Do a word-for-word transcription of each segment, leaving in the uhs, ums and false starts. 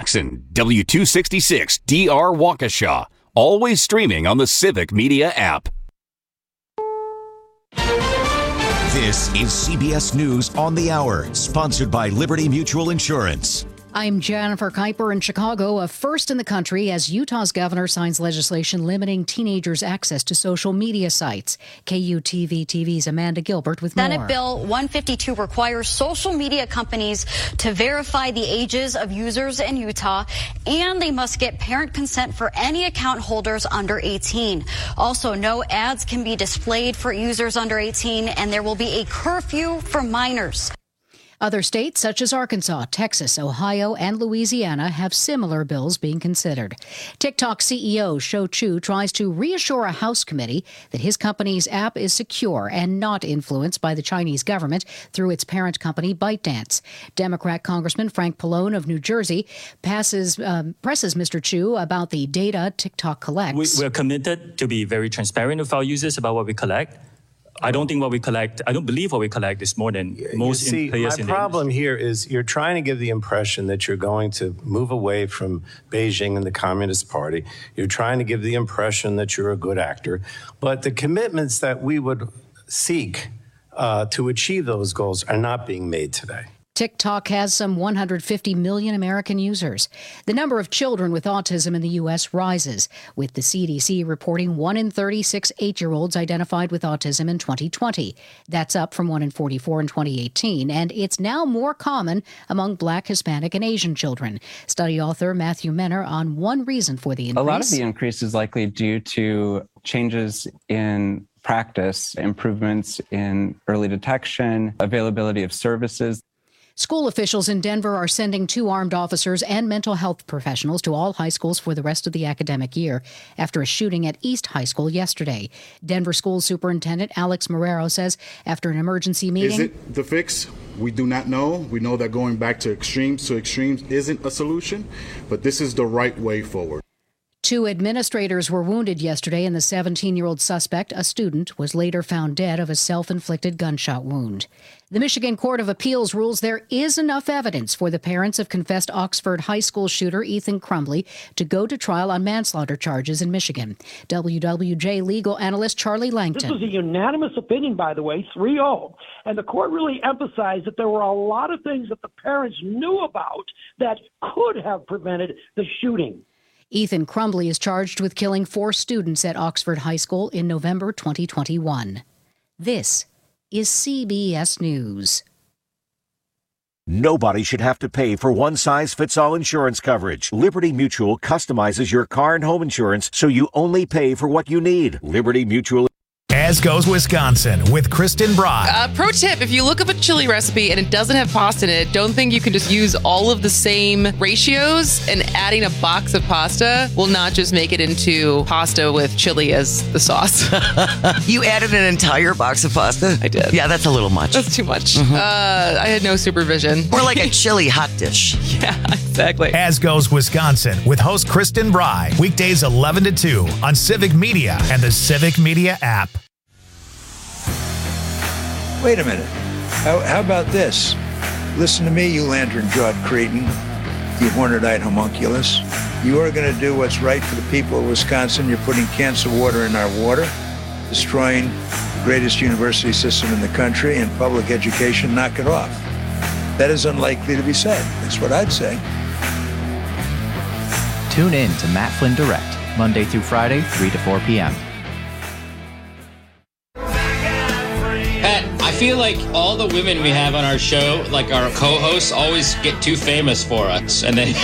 Jackson, W two sixty-six D R Waukesha. Always streaming on the Civic Media app. This is C B S News on the Hour, sponsored by Liberty Mutual Insurance. I'm Jennifer Kuiper in Chicago, a first in the country as Utah's governor signs legislation limiting teenagers' access to social media sites. K U T V T V's Amanda Gilbert with more. Senate Bill one fifty-two requires social media companies to verify the ages of users in Utah, and they must get parent consent for any account holders under eighteen. Also, no ads can be displayed for users under eighteen, and there will be a curfew for minors. Other states, such as Arkansas, Texas, Ohio, and Louisiana, have similar bills being considered. TikTok C E O Shou Chew tries to reassure a House committee that his company's app is secure and not influenced by the Chinese government through its parent company ByteDance. Democrat Congressman Frank Pallone of New Jersey passes, um, presses Mister Chew about the data TikTok collects. We, we're committed to be very transparent with our users about what we collect. I don't think what we collect, I don't believe what we collect is more than most you see, players my in the problem here is you're trying to give the impression that you're going to move away from Beijing and the Communist Party. You're trying to give the impression that you're a good actor. But the commitments that we would seek uh, to achieve those goals are not being made today. TikTok has some one hundred fifty million American users. The number of children with autism in the U S rises, with the C D C reporting one in thirty-six eight-year-olds identified with autism in twenty twenty. That's up from one in forty-four in twenty eighteen, and it's now more common among Black, Hispanic, and Asian children. Study author Matthew Menner on one reason for the increase. A lot of the increase is likely due to changes in practice, improvements in early detection, availability of services. School officials in Denver are sending two armed officers and mental health professionals to all high schools for the rest of the academic year after a shooting at East High School yesterday. Denver School Superintendent Alex Marrero says after an emergency meeting... Is it the fix? We do not know. We know that going back to extremes to extremes isn't a solution, but this is the right way forward. Two administrators were wounded yesterday, and the seventeen-year-old suspect, a student, was later found dead of a self-inflicted gunshot wound. The Michigan Court of Appeals rules there is enough evidence for the parents of confessed Oxford High School shooter Ethan Crumbley to go to trial on manslaughter charges in Michigan. W W J legal analyst Charlie Langton. This was a unanimous opinion, by the way, three oh. And the court really emphasized that there were a lot of things that the parents knew about that could have prevented the shooting. Ethan Crumbley is charged with killing four students at Oxford High School in November twenty twenty-one. This is C B S News. Nobody should have to pay for one-size-fits-all insurance coverage. Liberty Mutual customizes your car and home insurance so you only pay for what you need. Liberty Mutual. As Goes Wisconsin with Kristen Bry. Uh, pro tip, if you look up a chili recipe and it doesn't have pasta in it, don't think you can just use all of the same ratios, and adding a box of pasta will not just make it into pasta with chili as the sauce. You added an entire box of pasta? I did. Yeah, that's a little much. That's too much. Mm-hmm. Uh, I had no supervision. More like a chili hot dish. Yeah, exactly. As Goes Wisconsin with host Kristen Bry. Weekdays eleven to two on Civic Media and the Civic Media app. Wait a minute. How, how about this? Listen to me, you lantern-jawed cretin, you horned-eyed homunculus. You are going to do what's right for the people of Wisconsin. You're putting cancer water in our water, destroying the greatest university system in the country, and public education. Knock it off. That is unlikely to be said. That's what I'd say. Tune in to Matt Flynn Direct, Monday through Friday, three to four p.m. I feel like all the women we have on our show, like our co-hosts, always get too famous for us. And then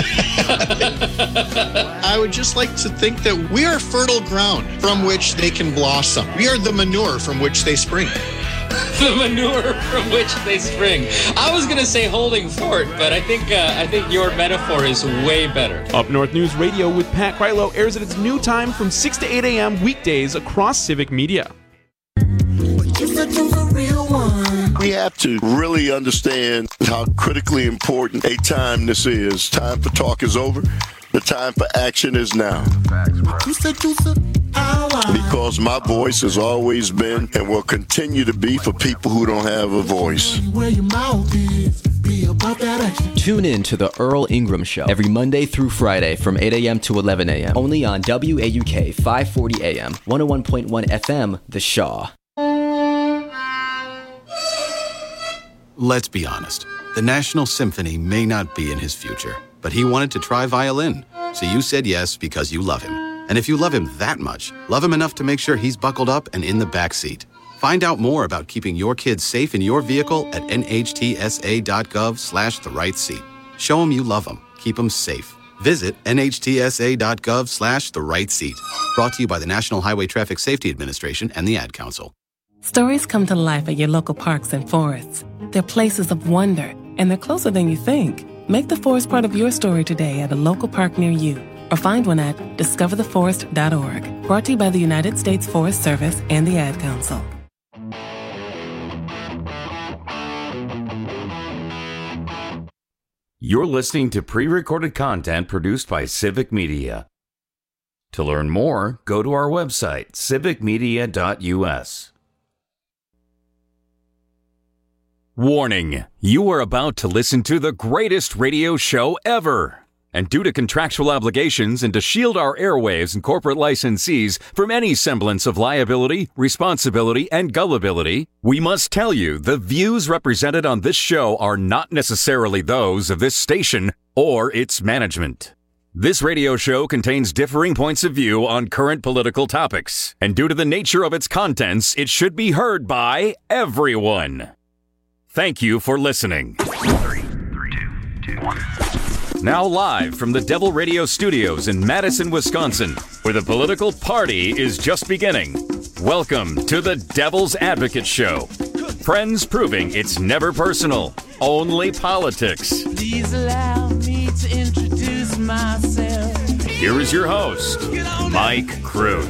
I would just like to think that we are fertile ground from which they can blossom. We are the manure from which they spring. The manure from which they spring. I was going to say holding fort, but I think uh, I think your metaphor is way better. Up North News Radio with Pat Krylo airs at its new time from six to eight a.m. weekdays across Civic Media. We have to really understand how critically important a time this is. Time for talk is over. The time for action is now. Because my voice has always been and will continue to be for people who don't have a voice. Where your mouth is, be about that Tune in to The Earl Ingram Show every Monday through Friday from eight a.m. to eleven a.m. only on W A U K five forty A M, one oh one point one F M, The Shaw. Let's be honest. The National Symphony may not be in his future, but he wanted to try violin. So you said yes because you love him. And if you love him that much, love him enough to make sure he's buckled up and in the back seat. Find out more about keeping your kids safe in your vehicle at nhtsa.gov slash the right seat. Show them you love them. Keep them safe. Visit nhtsa.gov slash the right seat. Brought to you by the National Highway Traffic Safety Administration and the Ad Council. Stories come to life at your local parks and forests. They're places of wonder, and they're closer than you think. Make the forest part of your story today at a local park near you, or find one at discover the forest dot org. Brought to you by the United States Forest Service and the Ad Council. You're listening to pre-recorded content produced by Civic Media. To learn more, go to our website, civic media dot U S. Warning, you are about to listen to the greatest radio show ever. And due to contractual obligations and to shield our airwaves and corporate licensees from any semblance of liability, responsibility, and gullibility, we must tell you the views represented on this show are not necessarily those of this station or its management. This radio show contains differing points of view on current political topics, and due to the nature of its contents, it should be heard by everyone. Thank you for listening. Three, three, two, two, one. Now live from the Devil Radio Studios in Madison, Wisconsin, where the political party is just beginning. Welcome to the Devil's Advocate Show. Friends proving it's never personal, only politics. Please allow me to introduce myself. Here is your host, Mike Crute.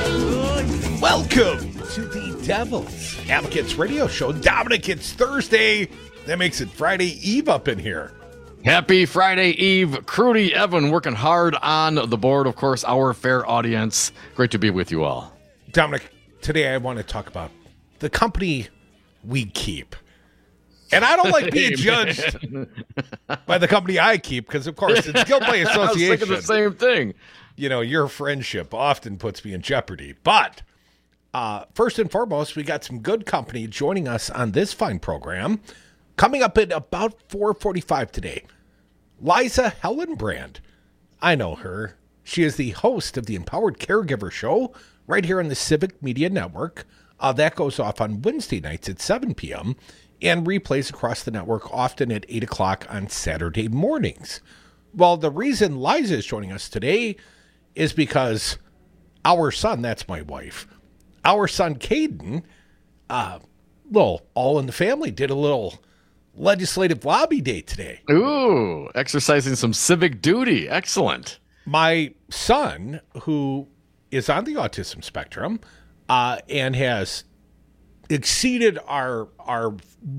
Welcome to the Devil's Advocates Radio Show. Dominic, it's Thursday. That makes it Friday Eve up in here. Happy Friday Eve. Crudy, Evan working hard on the board. Of course, our fair audience. Great to be with you all. Dominic, today I want to talk about the company we keep. And I don't like being judged by the company I keep because, of course, it's guilt by association. I was thinking the same thing. You know, your friendship often puts me in jeopardy. But uh, first and foremost, we got some good company joining us on this fine program. Coming up at about four forty-five today, Liza Hellenbrand. I know her. She is the host of the Empowered Caregiver Show right here on the Civic Media Network. Uh, that goes off on Wednesday nights at seven p.m. and replays across the network often at eight o'clock on Saturday mornings. Well, the reason Liza is joining us today is because our son, that's my wife, our son Caden, uh, little all in the family, did a little legislative lobby day today. Ooh, exercising some civic duty. Excellent. My son, who is on the autism spectrum uh, and has exceeded our our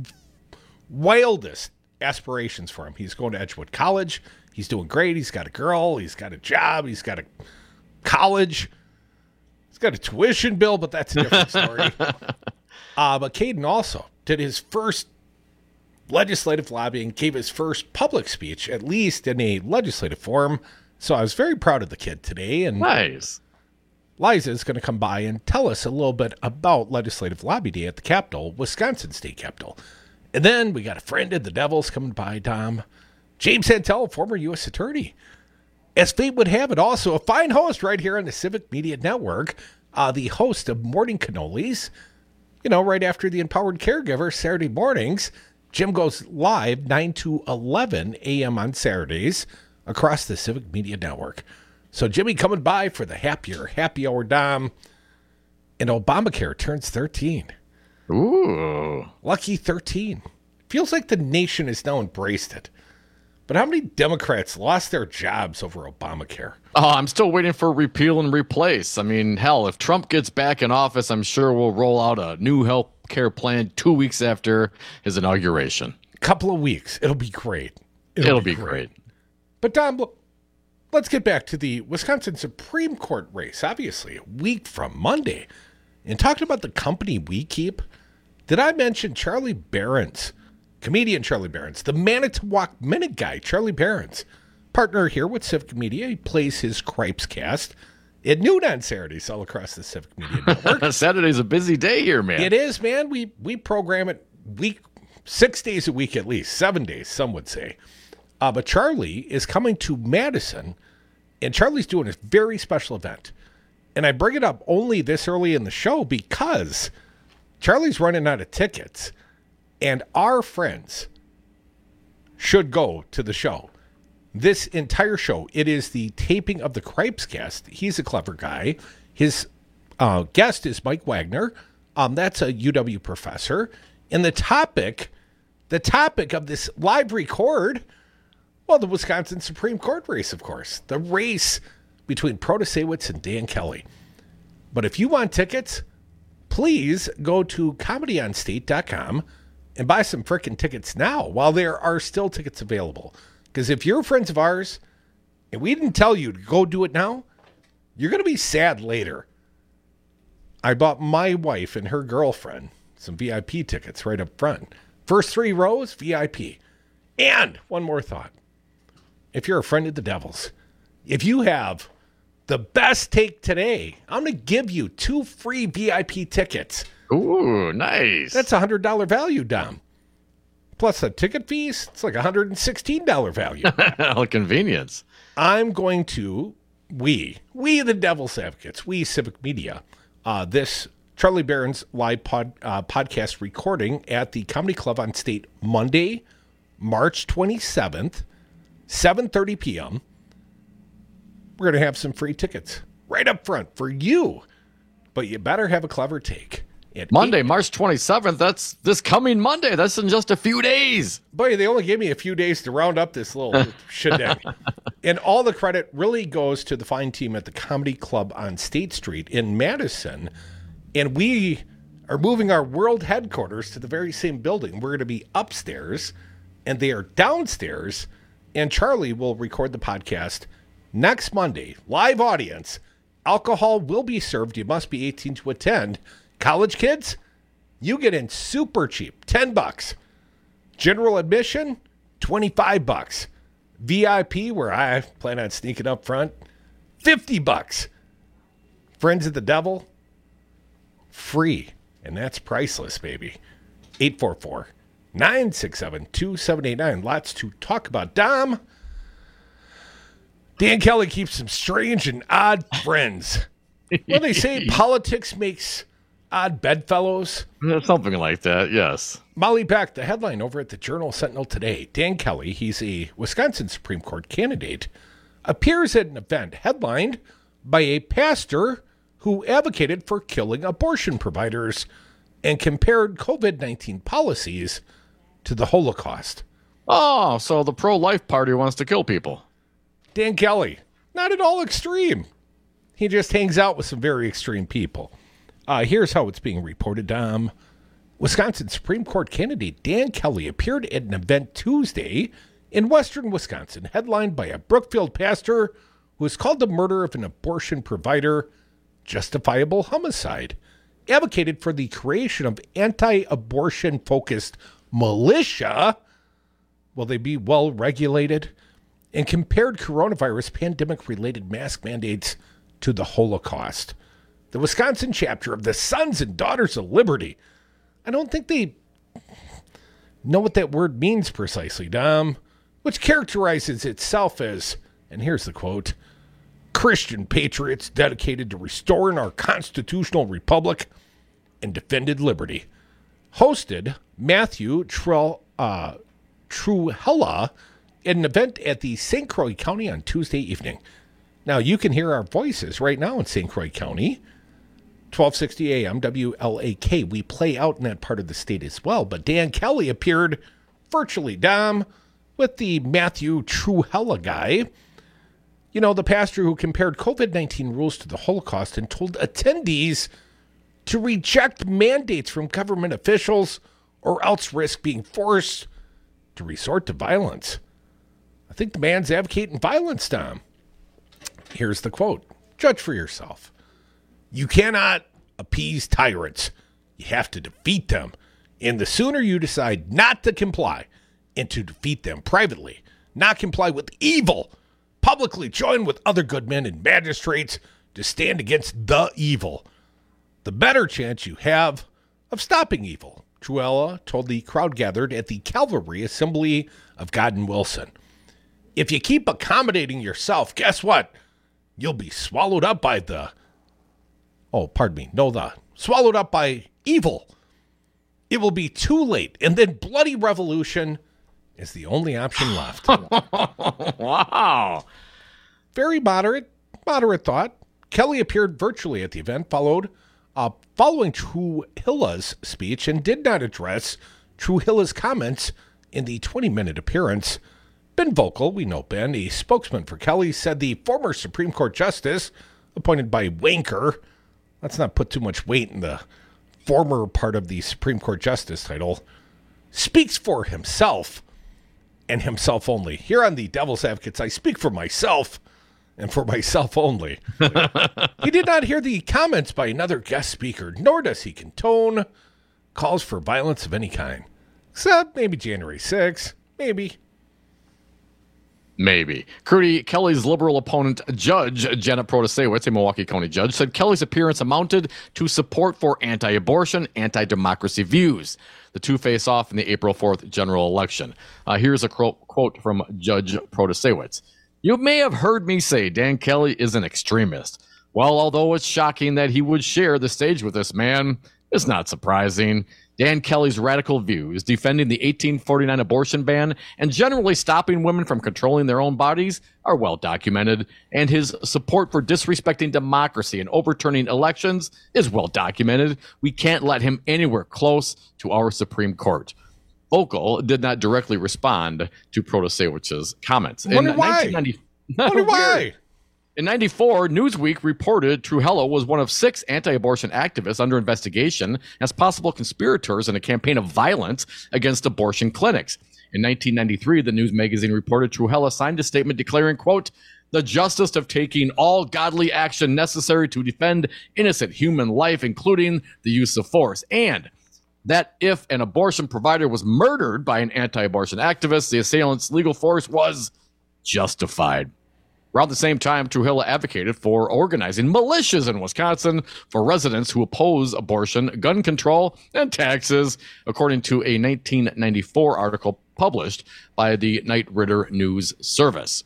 wildest aspirations for him. He's going to Edgewood College. He's doing great. He's got a girl. He's got a job. He's got a college. He's got a tuition bill, but that's a different story. uh, but Caden also did his first legislative lobbying, gave his first public speech, at least in a legislative form. So I was very proud of the kid today. And nice. Liza is going to come by and tell us a little bit about Legislative Lobby Day at the Capitol, Wisconsin State Capitol. And then we got a friend of the Devils coming by, Dom. James Santel, former U S attorney. As fate would have it, also a fine host right here on the Civic Media Network, uh, the host of Morning Cannolis. You know, right after the Empowered Caregiver, Saturday mornings. Jim goes live nine to eleven a.m. on Saturdays across the Civic Media Network. So Jimmy coming by for the happier happy hour, Dom. And Obamacare turns thirteen. Ooh. Lucky thirteen. Feels like the nation has now embraced it. But how many Democrats lost their jobs over Obamacare? Oh, I'm still waiting for repeal and replace. I mean, hell, if Trump gets back in office, I'm sure we'll roll out a new health care plan two weeks after his inauguration. Couple of weeks. It'll be great. It'll, It'll be, be great. great. But, Dom, look, let's get back to the Wisconsin Supreme Court race, obviously, a week from Monday. And talking about the company we keep, did I mention Charlie Barron's comedian Charlie Berens, the Manitowoc Minute guy, Charlie Berens, partner here with Civic Media. He plays his Cripes Cast at noon on Saturdays all across the Civic Media Network. Saturday's a busy day here, man. It is, man. We we program it week six days a week at least, seven days, some would say. Uh, but Charlie is coming to Madison, and Charlie's doing a very special event. And I bring it up only this early in the show because Charlie's running out of tickets, and our friends should go to the show. This entire show, it is the taping of the Cripes Cast. He's a clever guy. His uh, guest is Mike Wagner. Um, that's a U W professor. And the topic, the topic of this live record, well, the Wisconsin Supreme Court race, of course. The race between Protasiewicz and Dan Kelly. But if you want tickets, please go to comedy on state dot com and buy some frickin' tickets now while there are still tickets available. Because if you're friends of ours and we didn't tell you to go do it now, you're going to be sad later. I bought my wife and her girlfriend some V I P tickets right up front. First three rows, V I P. And one more thought. If you're a friend of the Devils, if you have the best take today, I'm going to give you two free V I P tickets. Ooh, nice. That's a one hundred dollars value, Dom. Plus the ticket fees, it's like a one hundred sixteen dollars value. Convenience. I'm going to, we, we the Devil's Advocates, we Civic Media, uh, this Charlie Berens live pod, uh, podcast recording at the Comedy Club on State Monday, March twenty-seventh, seven thirty p.m. We're going to have some free tickets right up front for you. But you better have a clever take. At Monday, eight March twenty-seventh. That's this coming Monday. That's in just a few days. Boy, they only gave me a few days to round up this little shindig. And all the credit really goes to the fine team at the Comedy Club on State Street in Madison. And we are moving our world headquarters to the very same building. We're going to be upstairs, and they are downstairs. And Charlie will record the podcast next Monday. Live audience. Alcohol will be served. You must be eighteen to attend. College kids, you get in super cheap, ten bucks. General admission, twenty-five bucks. V I P, where I plan on sneaking up front, fifty bucks. Friends of the Devil, free. And that's priceless, baby. eight four four, nine six seven, two seven eight nine. Lots to talk about. Dom, Dan Kelly keeps some strange and odd friends. Well, they say politics makes odd bedfellows. Something like that, yes. Molly Beck, the headline over at the Journal Sentinel today. Dan Kelly, he's a Wisconsin Supreme Court candidate, appears at an event headlined by a pastor who advocated for killing abortion providers and compared covid nineteen policies to the Holocaust. Oh, so the pro-life party wants to kill people. Dan Kelly, not at all extreme. He just hangs out with some very extreme people. Uh, here's how it's being reported. Um, Wisconsin Supreme Court candidate Dan Kelly appeared at an event Tuesday in western Wisconsin, headlined by a Brookfield pastor who has called the murder of an abortion provider justifiable homicide, advocated for the creation of anti-abortion focused militia. Will they be well regulated? And compared coronavirus pandemic-related mask mandates to the Holocaust. The Wisconsin chapter of the Sons and Daughters of Liberty. I don't think they know what that word means precisely, Dom, which characterizes itself as, and here's the quote, Christian patriots dedicated to restoring our constitutional republic and defended liberty. Hosted Matthew Trell, uh, Truhella at an event at the Saint Croix County on Tuesday evening. Now, you can hear our voices right now in Saint Croix County. twelve sixty A M W L A K. We play out in that part of the state as well. But Dan Kelly appeared virtually, Dom, with the Matthew Truhella guy. You know, the pastor who compared covid nineteen rules to the Holocaust and told attendees to reject mandates from government officials or else risk being forced to resort to violence. I think the man's advocating violence, Dom. Here's the quote. Judge for yourself. You cannot appease tyrants. You have to defeat them. And the sooner you decide not to comply and to defeat them privately, not comply with evil, publicly join with other good men and magistrates to stand against the evil, the better chance you have of stopping evil, Truella told the crowd gathered at the Calvary Assembly of God in Wilson. If you keep accommodating yourself, guess what? You'll be swallowed up by the, oh, pardon me, no, the, swallowed up by evil. It will be too late, and then bloody revolution is the only option left. Wow. Very moderate, moderate thought. Kelly appeared virtually at the event, followed uh, following Truhilla's speech, and did not address Truhilla's comments in the twenty-minute appearance. Ben Vocal, we know Ben, a spokesman for Kelly, said the former Supreme Court Justice, appointed by Wanker, let's not put too much weight in the former part of the Supreme Court Justice title, speaks for himself and himself only. Here on the Devil's Advocates, I speak for myself and for myself only. He did not hear the comments by another guest speaker, nor does he condone calls for violence of any kind. Except maybe January sixth, maybe. Maybe. Crudy, Kelly's liberal opponent, Judge Janet Protasewicz, a Milwaukee County judge, said Kelly's appearance amounted to support for anti-abortion, anti-democracy views. The two face off in the April fourth general election. Uh, here's a quote, quote from Judge Protasewicz. You may have heard me say Dan Kelly is an extremist. Well, although it's shocking that he would share the stage with this man, it's not surprising. Dan Kelly's radical views, defending the eighteen forty-nine abortion ban and generally stopping women from controlling their own bodies, are well documented, and his support for disrespecting democracy and overturning elections is well documented. We can't let him anywhere close to our Supreme Court. Vocal did not directly respond to Protasewicz's comments. Wonder why? Wonder why? In ninety-four, Newsweek reported Trujillo was one of six anti-abortion activists under investigation as possible conspirators in a campaign of violence against abortion clinics. In nineteen ninety-three, the news magazine reported Trujillo signed a statement declaring, quote, the justice of taking all godly action necessary to defend innocent human life, including the use of force, and that if an abortion provider was murdered by an anti-abortion activist, the assailant's legal force was justified. Around the same time, Trujillo advocated for organizing militias in Wisconsin for residents who oppose abortion, gun control, and taxes, according to a nineteen ninety-four article published by the Knight Ridder News Service.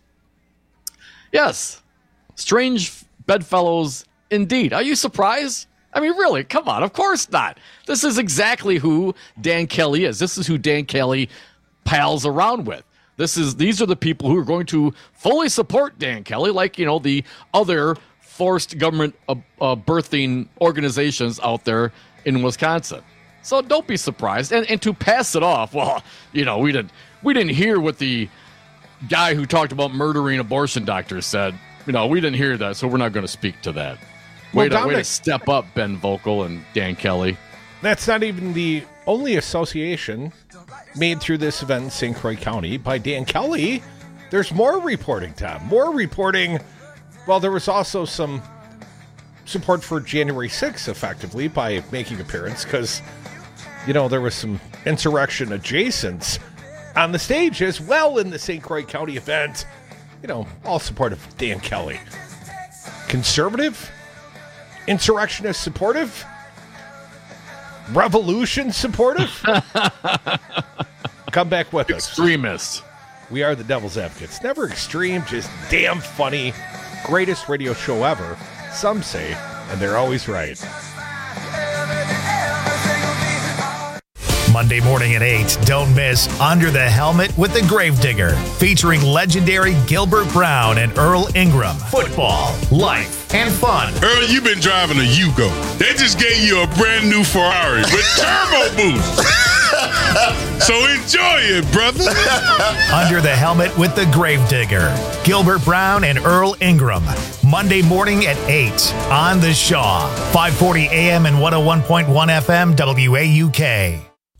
Yes, strange bedfellows indeed. Are you surprised? I mean, really, come on, of course not. This is exactly who Dan Kelly is. This is who Dan Kelly pals around with. This is these are the people who are going to fully support Dan Kelly, like, you know, the other forced government uh, uh, birthing organizations out there in Wisconsin. So don't be surprised. And and to pass it off, well, you know, we didn't we didn't hear what the guy who talked about murdering abortion doctors said. You know, we didn't hear that, so we're not going to speak to that. Way, well, to, Dominic, way to step up, Ben Vocal and Dan Kelly. That's not even the only association made through this event in Saint Croix County by Dan Kelly. There's more reporting, Tom. More reporting. Well, there was also some support for January sixth, effectively, by making appearance, because, you know, there was some insurrection adjacents on the stage as well in the Saint Croix County event. You know, all support of Dan Kelly. Conservative? Insurrectionist supportive? Revolution supportive? Come back with us. Extremist. We are the Devil's Advocates. Never extreme, just damn funny. Greatest radio show ever, some say, and they're always right. Monday morning at eight, don't miss Under the Helmet with the Gravedigger, featuring legendary Gilbert Brown and Earl Ingram. Football, life, and fun. Earl, you've been driving a Yugo. They just gave you a brand new Ferrari with turbo boost. So enjoy it, brother. Under the Helmet with the Gravedigger, Gilbert Brown and Earl Ingram. Monday morning at eight on the Shaw. five forty A M and one oh one point one F M W A U K.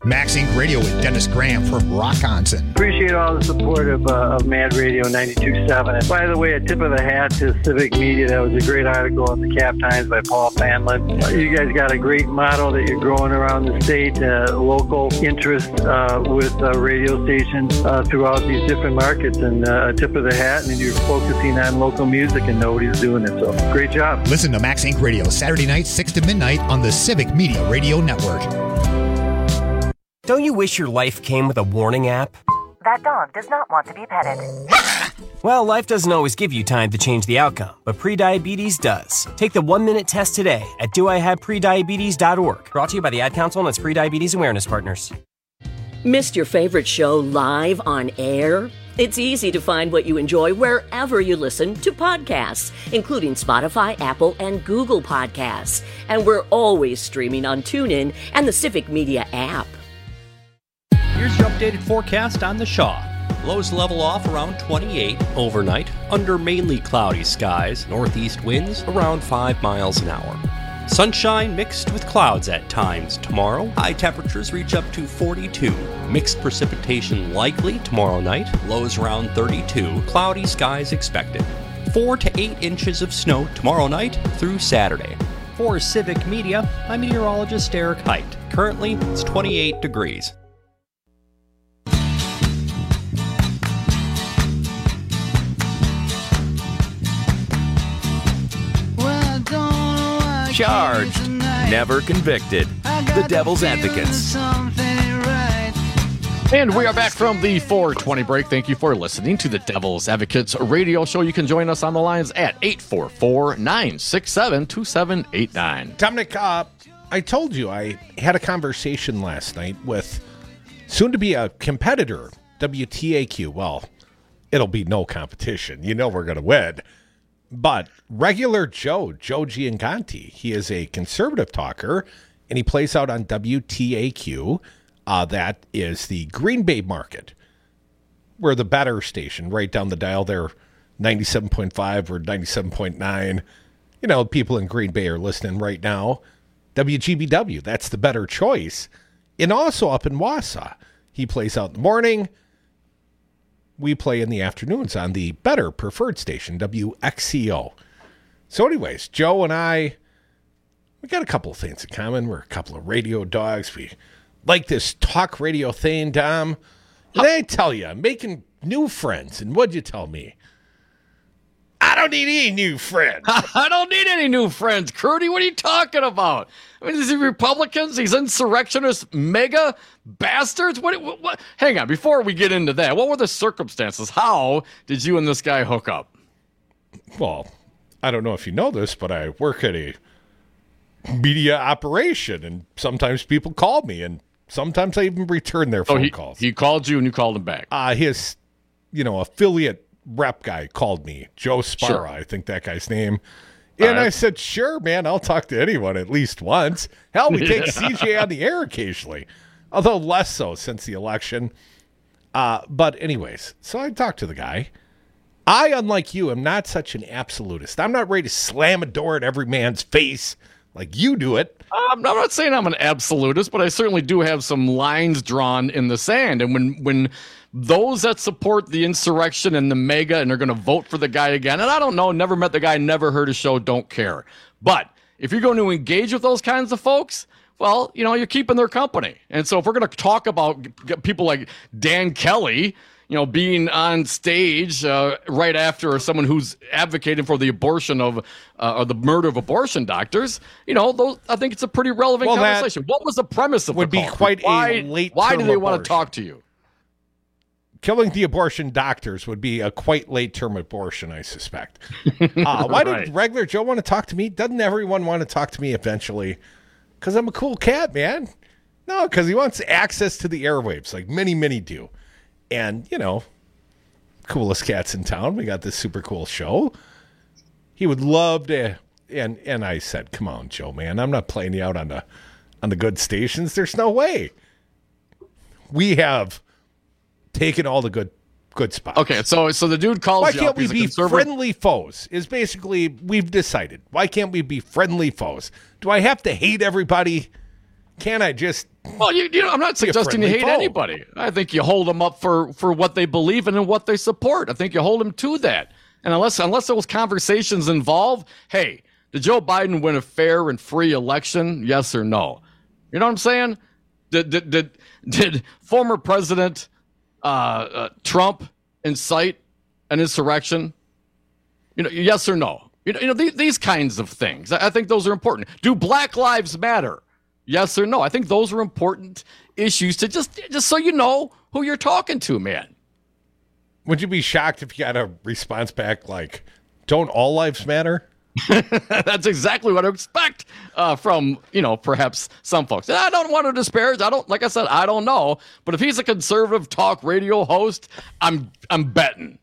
Max Inc Radio with Dennis Graham from Rockonson. Appreciate all the support of, uh, of Mad Radio ninety-two point seven. And by the way, a tip of the hat to Civic Media. That was a great article in the Cap Times by Paul Fanlin. Uh, you guys got a great model that you're growing around the state, uh, local interest uh, with uh, radio stations uh, throughout these different markets. And uh, a tip of the hat, and you're focusing on local music, and nobody's doing it. So great job. Listen to Max Inc Radio Saturday nights, six to midnight on the Civic Media Radio Network. Don't you wish your life came with a warning app? That dog does not want to be petted. Well, life doesn't always give you time to change the outcome, but prediabetes does. Take the one-minute test today at do I have prediabetes dot org. Brought to you by the Ad Council and its Prediabetes Awareness Partners. Missed your favorite show live on air? It's easy to find what you enjoy wherever you listen to podcasts, including Spotify, Apple, and Google Podcasts. And we're always streaming on TuneIn and the Civic Media app. Here's your updated forecast on the Shaw. Lows level off around twenty-eight overnight, under mainly cloudy skies, northeast winds around five miles an hour. Sunshine mixed with clouds at times tomorrow. High temperatures reach up to forty-two. Mixed precipitation likely tomorrow night. Lows around thirty-two. Cloudy skies expected. Four to eight inches of snow tomorrow night through Saturday. For Civic Media, I'm meteorologist Eric Height. Currently, it's twenty-eight degrees. Charged, never convicted. The Devil's Advocates. And we are back from the four twenty break. Thank you for listening to the Devil's Advocates radio show. You can join us on the lines at eight four four, nine six seven, two seven eight nine. Dominic, uh, I told you I had a conversation last night with soon to be a competitor, W T A Q. Well, it'll be no competition. You know we're going to win. But regular Joe, Joe Gianganti, he is a conservative talker, and he plays out on W T A Q. Uh, that is the Green Bay market. We're the better station, right down the dial there, ninety-seven point five or ninety-seven point nine. You know, people in Green Bay are listening right now. W G B W, that's the better choice. And also up in Wausau, he plays out in the morning. We play in the afternoons on the better preferred station, W X C O. So anyways, Joe and I, we got a couple of things in common. We're a couple of radio dogs. We like this talk radio thing, Dom. And I tell you, I'm making new friends. And what'd you tell me? I don't need any new friends. I don't need any new friends. Curdy, what are you talking about? I mean, is he Republicans? He's insurrectionist mega bastards? What, what, what? Hang on, before we get into that, what were the circumstances? How did you and this guy hook up? Well, I don't know if you know this, but I work at a media operation, and sometimes people call me, and sometimes I even return their so phone he, calls. He called you, and you called him back. Uh, his, you know, affiliate rep guy called me, Joe Sparra, Sure. I think that guy's name. And right. I said, sure, man, I'll talk to anyone at least once. Hell, we take Yeah. C J on the air occasionally, although less so since the election. Uh, but anyways, so I talked to the guy. I, unlike you, am not such an absolutist. I'm not ready to slam a door at every man's face like you do it. I'm I'm not saying I'm an absolutist, but I certainly do have some lines drawn in the sand. And when when those that support the insurrection and the mega and are going to vote for the guy again, and I don't know, never met the guy, never heard his show, don't care. But if you're going to engage with those kinds of folks, well, you know, you're keeping their company. And so if we're going to talk about g- people like Dan Kelly, you know, being on stage uh, right after someone who's advocating for the abortion of uh, or the murder of abortion doctors, you know, those, I think it's a pretty relevant Well, that conversation. What was the premise of would the be call? quite a why, late Why do term they want abortion. to talk to you? Killing the abortion doctors would be a quite late-term abortion, I suspect. Uh, why Right. did regular Joe want to talk to me? Doesn't everyone want to talk to me eventually? Because I'm a cool cat, man. No, because he wants access to the airwaves, like many, many do. And, you know, coolest cats in town. We got this super cool show. He would love to. And and I said, come on, Joe, man. I'm not playing you out on the on the good stations. There's no way. We have taken all the good good spots. Okay, so so the dude calls Why you can't up. we He's a be conservative- friendly foes? Is basically we've decided. Why can't we be friendly foes? Do I have to hate everybody? Can't I just... Well, you, you know, I'm not suggesting you hate foe. anybody. I think you hold them up for, for what they believe in and what they support. I think you hold them to that. And unless unless those conversations involve, hey, did Joe Biden win a fair and free election? Yes or no? You know what I'm saying? Did did did, did former President uh, uh, Trump incite an insurrection? You know, yes or no? You know, you know these, these kinds of things. I, I think those are important. Do Black Lives Matter? Yes or no? I think those are important issues to just just so you know who you're talking to, man. Would you be shocked if you got a response back like, don't all lives matter? That's exactly what I expect uh, from, you know, perhaps some folks. And I don't want to disparage. I don't, like I said, I don't know. But if he's a conservative talk radio host, I'm I'm betting.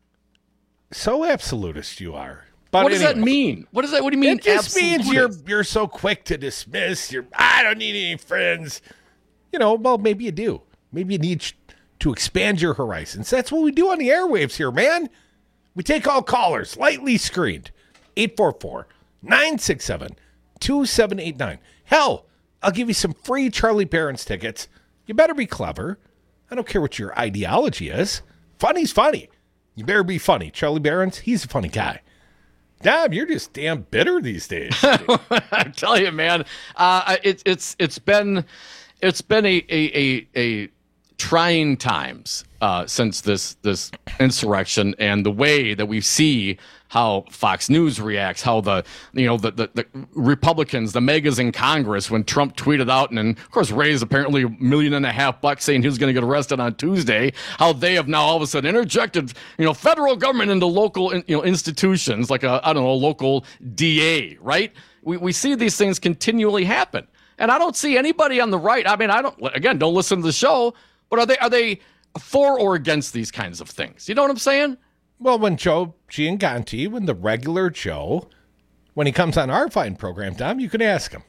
So absolutist you are. But what does anyway, that mean? What does that? What do you mean? It just absolutist? means you're you're so quick to dismiss. You're I don't need any friends. You know, well, maybe you do. Maybe you need to expand your horizons. That's what we do on the airwaves here, man. We take all callers, lightly screened. eight four four, nine six seven, two seven eight nine. Hell, I'll give you some free Charlie Barron's tickets. You better be clever. I don't care what your ideology is. Funny's funny. You better be funny. Charlie Barron's, he's a funny guy. Dab, you're just damn bitter these days. I tell you, man, uh, it, it's it's been it's been a a, a, a trying times uh, since this this insurrection, and the way that we see how Fox News reacts, how the you know the, the, the Republicans, the megas in Congress, when Trump tweeted out and then of course raised apparently a million and a half bucks saying he was going to get arrested on Tuesday, how they have now all of a sudden interjected you know federal government into local you know institutions like a I don't know local D A, right? We we see these things continually happen, and I don't see anybody on the right. I mean, I don't again don't listen to the show, but are they are they for or against these kinds of things? You know what I'm saying? Well, when Joe Gianganti, when the regular Joe, when he comes on our fine program, Tom, you can ask him.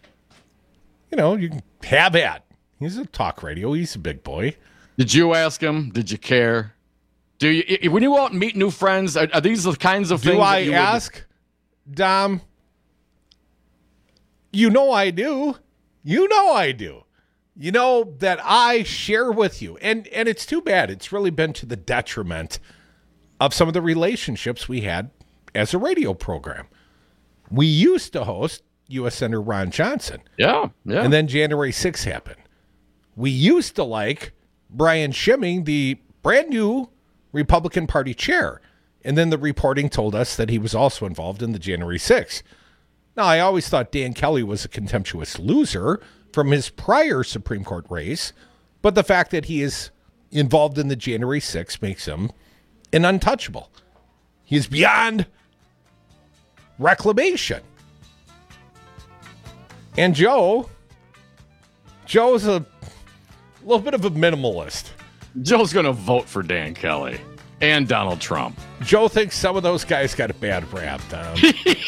You know, you can have at. He's a talk radio. He's a big boy. Did you ask him? Did you care? Do you when you go out and meet new friends? Are, are these the kinds of do things? Do I that you ask, would... Dom? You know I do. You know I do. You know that I share with you, and and it's too bad. It's really been to the detriment of some of the relationships we had as a radio program. We used to host U S Senator Ron Johnson. Yeah, yeah. And then January sixth happened. We used to like Brian Schimming, the brand new Republican Party chair. And then the reporting told us that he was also involved in the January sixth. Now, I always thought Dan Kelly was a contemptuous loser from his prior Supreme Court race, but the fact that he is involved in the January sixth makes him an untouchable. He's beyond reclamation. And Joe, Joe's a little bit of a minimalist. Joe's going to vote for Dan Kelly and Donald Trump. Joe thinks some of those guys got a bad rap, Tom.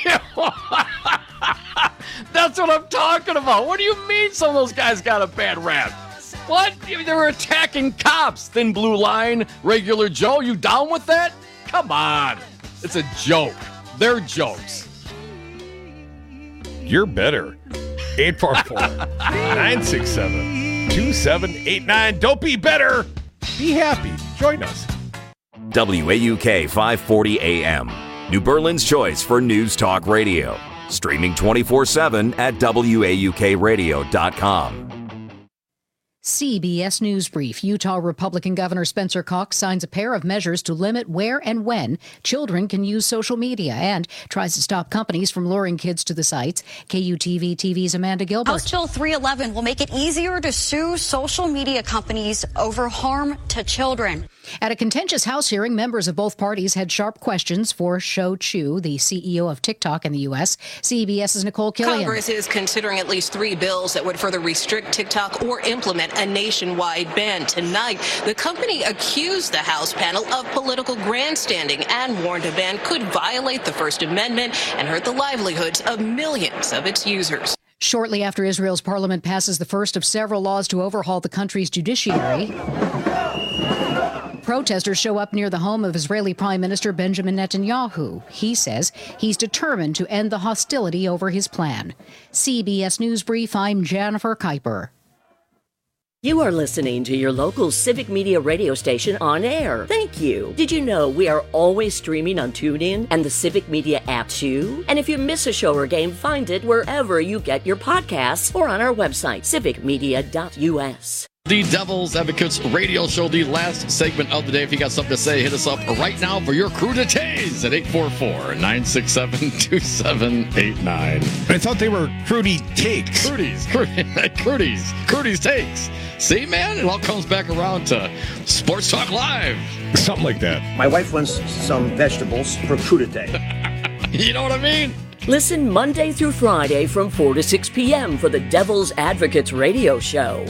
That's what I'm talking about. What do you mean some of those guys got a bad rap? What? They were attacking cops. Thin Blue Line, Regular Joe. You down with that? Come on. It's a joke. They're jokes. You're better. eight four four, nine six seven, two seven eight nine. Don't be bitter. Be happy. Join us. W A U K five forty A M. New Berlin's choice for News Talk Radio. Streaming twenty-four seven at W A U K radio dot com. C B S News Brief. Utah Republican Governor Spencer Cox signs a pair of measures to limit where and when children can use social media and tries to stop companies from luring kids to the sites. K U T V T V's Amanda Gilbert. House Bill three eleven will make it easier to sue social media companies over harm to children. At a contentious House hearing, members of both parties had sharp questions for Shou Chew, the C E O of TikTok in the U S. CBS's Nicole Killian. Congress is considering at least three bills that would further restrict TikTok or implement a nationwide ban. Tonight, the company accused the House panel of political grandstanding and warned a ban could violate the First Amendment and hurt the livelihoods of millions of its users. Shortly after Israel's parliament passes the first of several laws to overhaul the country's judiciary, protesters show up near the home of Israeli Prime Minister Benjamin Netanyahu. He says he's determined to end the hostility over his plan. C B S News Brief, I'm Jennifer Kuiper. You are listening to your local Civic Media radio station on air. Thank you. Did you know we are always streaming on TuneIn and the Civic Media app too? And if you miss a show or game, find it wherever you get your podcasts or on our website, civic media dot u s. The Devil's Advocates radio show, the last segment of the day. If you got something to say, hit us up right now for your crew to tase at eight four four, nine six seven, two seven eight nine. I thought they were Crudy Takes. Crudies, Crudies, Crudies Takes. See, man, it all comes back around to Sports Talk Live. Something like that. My wife wants some vegetables for crudité. You know what I mean? Listen Monday through Friday from four to six p.m. for the Devil's Advocates radio show.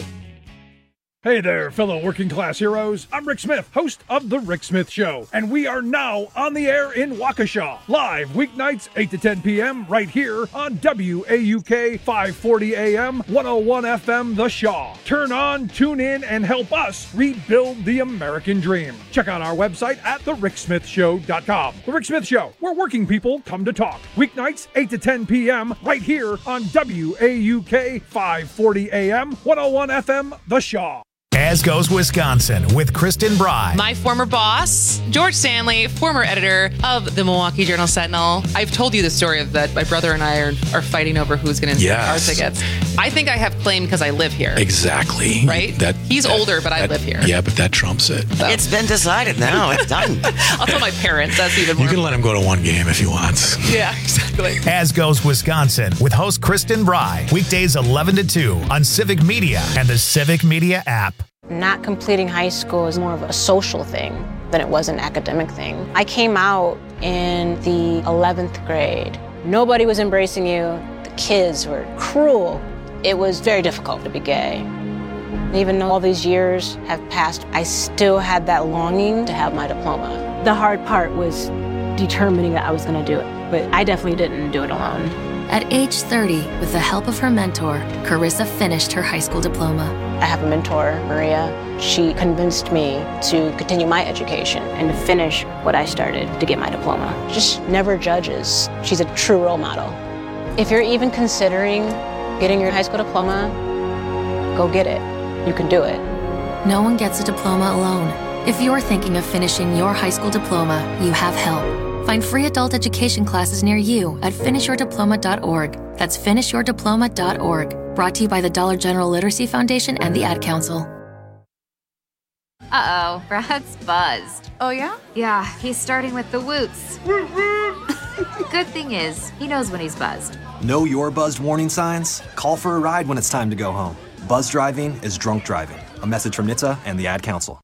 Hey there, fellow working class heroes. I'm Rick Smith, host of The Rick Smith Show, and we are now on the air in Waukesha, live weeknights eight to ten p.m. right here on W A U K five forty A M, one oh one F M The Shaw. Turn on, tune in, and help us rebuild the American dream. Check out our website at the rick smith show dot com. The Rick Smith Show, where working people come to talk. Weeknights eight to ten p.m. right here on W A U K five forty A M, one oh one F M The Shaw. As Goes Wisconsin with Kristen Bry. My former boss, George Stanley, former editor of the Milwaukee Journal-Sentinel. I've told you the story of that my brother and I are, are fighting over who's going to yes. our tickets. I think I have claim because I live here. Exactly. Right? That He's that, older, but I that, live here. Yeah, but that trumps it. So. It's been decided now. It's done. I'll tell my parents. That's even more. You can let him go to one game if he wants. Yeah, exactly. As Goes Wisconsin with host Kristen Bry. Weekdays eleven to two on Civic Media and the Civic Media app. Not completing high school is more of a social thing than it was an academic thing. I came out in the eleventh grade. Nobody was embracing you. The kids were cruel. It was very difficult to be gay. Even though all these years have passed, I still had that longing to have my diploma. The hard part was determining that I was going to do it, but I definitely didn't do it alone. At age thirty, with the help of her mentor, Carissa finished her high school diploma. I have a mentor, Maria. She convinced me to continue my education and to finish what I started to get my diploma. Just never judges. She's a true role model. If you're even considering getting your high school diploma, go get it. You can do it. No one gets a diploma alone. If you're thinking of finishing your high school diploma, you have help. Find free adult education classes near you at finish your diploma dot org. That's finish your diploma dot org. Brought to you by the Dollar General Literacy Foundation and the Ad Council. Uh-oh, Brad's buzzed. Oh, yeah? Yeah, he's starting with the woots. Good thing is, he knows when he's buzzed. Know your buzzed warning signs? Call for a ride when it's time to go home. Buzz driving is drunk driving. A message from N H T S A and the Ad Council.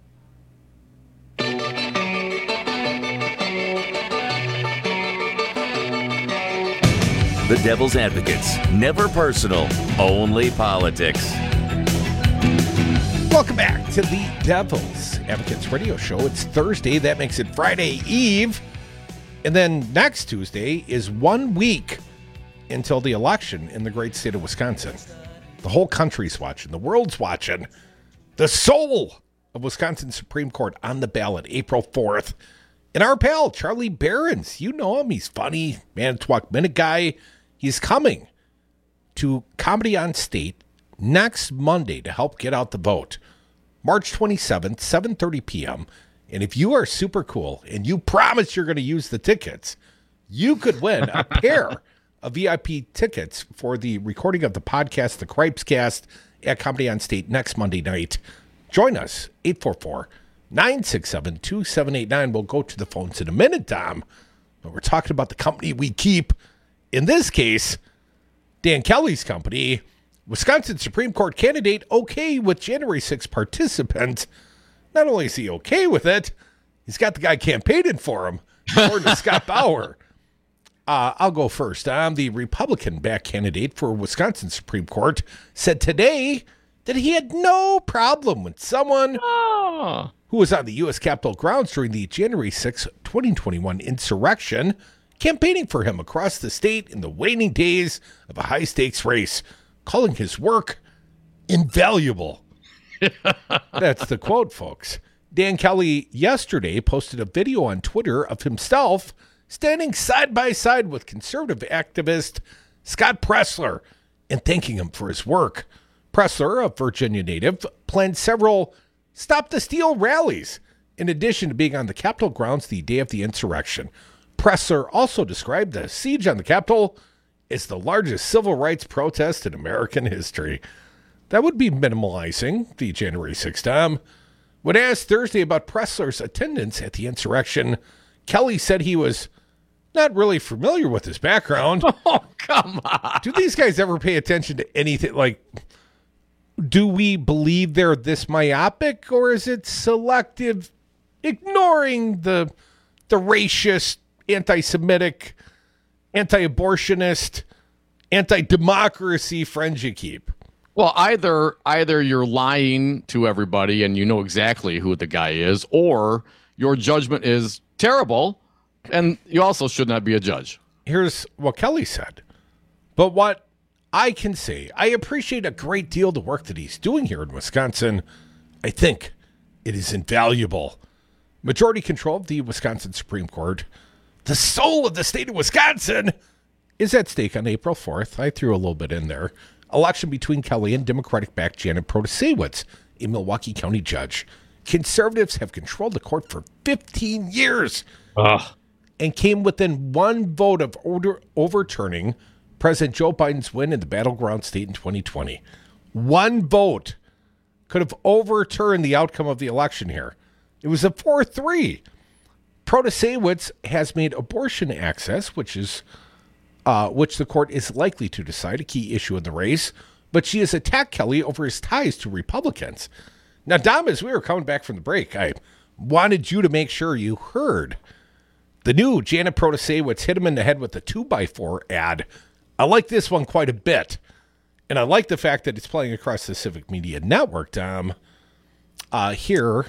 The Devil's Advocates. Never personal, only politics. Welcome back to the Devil's Advocates radio show. It's Thursday. That makes it Friday Eve. And then next Tuesday is one week until the election in the great state of Wisconsin. The whole country's watching. The world's watching. The soul of Wisconsin Supreme Court on the ballot, April fourth. And our pal, Charlie Berens, you know him. He's funny, Manitowoc Minute guy. He's coming to Comedy on State next Monday to help get out the vote. March twenty-seventh, seven thirty p.m. And if you are super cool and you promise you're going to use the tickets, you could win a pair of V I P tickets for the recording of the podcast, The Cripes Cast, at Comedy on State next Monday night. Join us, eight four four, nine six seven, two seven eight nine. We'll go to the phones in a minute, Tom. But we're talking about the company we keep. In this case, Dan Kelly's company, Wisconsin Supreme Court candidate, okay with January sixth participants. Not only is he okay with it, he's got the guy campaigning for him, according to Scott Bauer. Uh, I'll go first. I'm the Republican-backed candidate for Wisconsin Supreme Court, said today that he had no problem with someone oh. who was on the U S Capitol grounds during the January sixth, twenty twenty-one insurrection, campaigning for him across the state in the waning days of a high-stakes race, calling his work invaluable. That's the quote, folks. Dan Kelly yesterday posted a video on Twitter of himself standing side by side with conservative activist Scott Presler and thanking him for his work. Presler, a Virginia native, planned several Stop the Steal rallies in addition to being on the Capitol grounds the day of the insurrection. Presler also described the siege on the Capitol as the largest civil rights protest in American history. That would be minimalizing the January sixth, Tom. When asked Thursday about Presler's attendance at the insurrection, Kelly said he was not really familiar with his background. Oh, come on. Do these guys ever pay attention to anything? Like, do we believe they're this myopic, or is it selective, ignoring the the racist, anti-Semitic, anti-abortionist, anti-democracy friends you keep? Well, either either you're lying to everybody and you know exactly who the guy is, or your judgment is terrible, and you also should not be a judge. Here's what Kelly said. But what I can say, I appreciate a great deal the work that he's doing here in Wisconsin. I think it is invaluable. Majority control of the Wisconsin Supreme Court, the soul of the state of Wisconsin, is at stake on April fourth. I threw a little bit in there. Election between Kelly and Democratic-backed Janet Protasewicz, a Milwaukee County judge. Conservatives have controlled the court for fifteen years Ugh. and came within one vote of order overturning President Joe Biden's win in the battleground state in twenty twenty. One vote could have overturned the outcome of the election here. It was a four three. Protasewicz has made abortion access, which is uh, which the court is likely to decide, a key issue in the race, but she has attacked Kelly over his ties to Republicans. Now, Dom, as we were coming back from the break, I wanted you to make sure you heard the new Janet Protasewicz hit him in the head with a two by four ad. I like this one quite a bit, and I like the fact that it's playing across the Civic Media Network, Dom. Uh, here,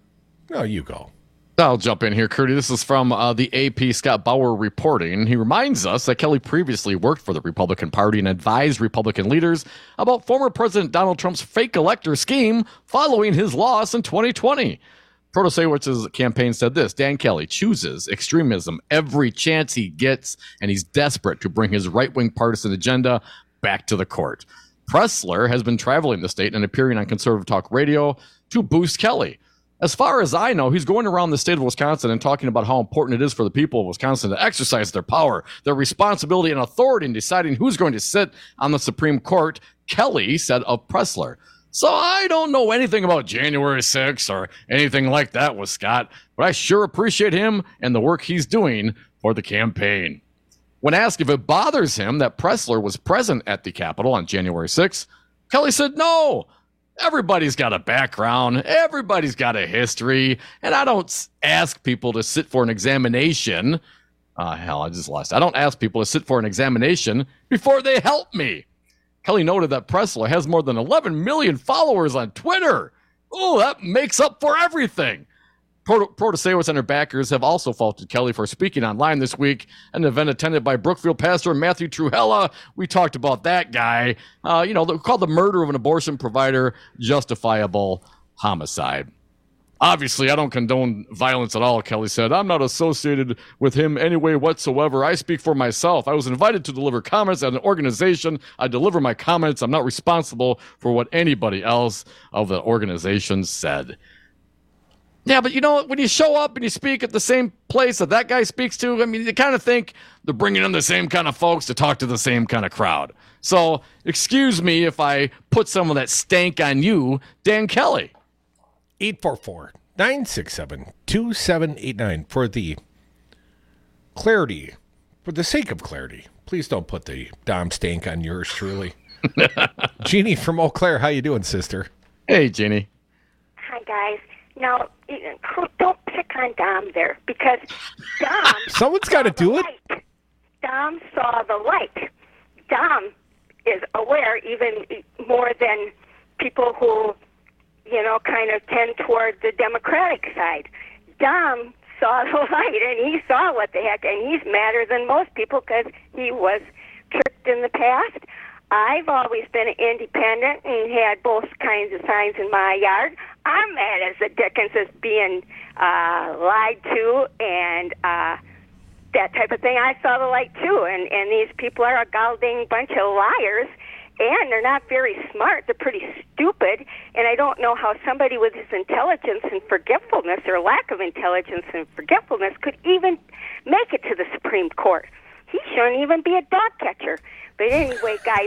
oh, you go. I'll jump in here, Curdy. This is from uh, the A P Scott Bauer reporting. He reminds us that Kelly previously worked for the Republican Party and advised Republican leaders about former President Donald Trump's fake elector scheme following his loss in twenty twenty. Protasewicz's campaign said this: Dan Kelly chooses extremism every chance he gets, and he's desperate to bring his right-wing partisan agenda back to the court. Presler has been traveling the state and appearing on conservative talk radio to boost Kelly. As far as I know, he's going around the state of Wisconsin and talking about how important it is for the people of Wisconsin to exercise their power, their responsibility, and authority in deciding who's going to sit on the Supreme Court, Kelly said of Presler. So I don't know anything about January sixth or anything like that with Scott, but I sure appreciate him and the work he's doing for the campaign. When asked if it bothers him that Presler was present at the Capitol on January sixth, Kelly said no. Everybody's got a background. Everybody's got a history. And I don't ask people to sit for an examination. Uh, hell, I just lost. I don't ask people to sit for an examination before they help me. Kelly noted that Presler has more than eleven million followers on Twitter. Oh, that makes up for everything. Protasewicz and her backers have also faulted Kelly for speaking online this week, an event attended by Brookfield pastor Matthew Trewhella. We talked about that guy. Uh, you know, called the murder of an abortion provider justifiable homicide. Obviously, I don't condone violence at all, Kelly said. I'm not associated with him any way whatsoever. I speak for myself. I was invited to deliver comments at an organization. I deliver my comments. I'm not responsible for what anybody else of the organization said. Yeah, but you know, when you show up and you speak at the same place that that guy speaks to, I mean, you kind of think they're bringing in the same kind of folks to talk to the same kind of crowd. So excuse me if I put some of that stank on you, Dan Kelly. eight four four, nine six seven, two seven eight nine for the clarity, for the sake of clarity. Please don't put the Dom stank on yours truly. Jeannie from Eau Claire, how you doing, sister? Hey, Jeannie. Hi, guys. Now, don't pick on Dom there, because Dom... Someone's got to do it. Light. Dom saw the light. Dom is aware even more than people who, you know, kind of tend toward the Democratic side. Dom saw the light, and he saw what the heck, and he's madder than most people because he was tricked in the past. I've always been independent and had both kinds of signs in my yard. I'm mad as the Dickens is being uh, lied to and uh, that type of thing. I saw the light too, and, and these people are a goddamn bunch of liars, and they're not very smart. They're pretty stupid, and I don't know how somebody with his intelligence and forgetfulness or lack of intelligence and forgetfulness could even make it to the Supreme Court. He shouldn't even be a dog catcher. But anyway, guys.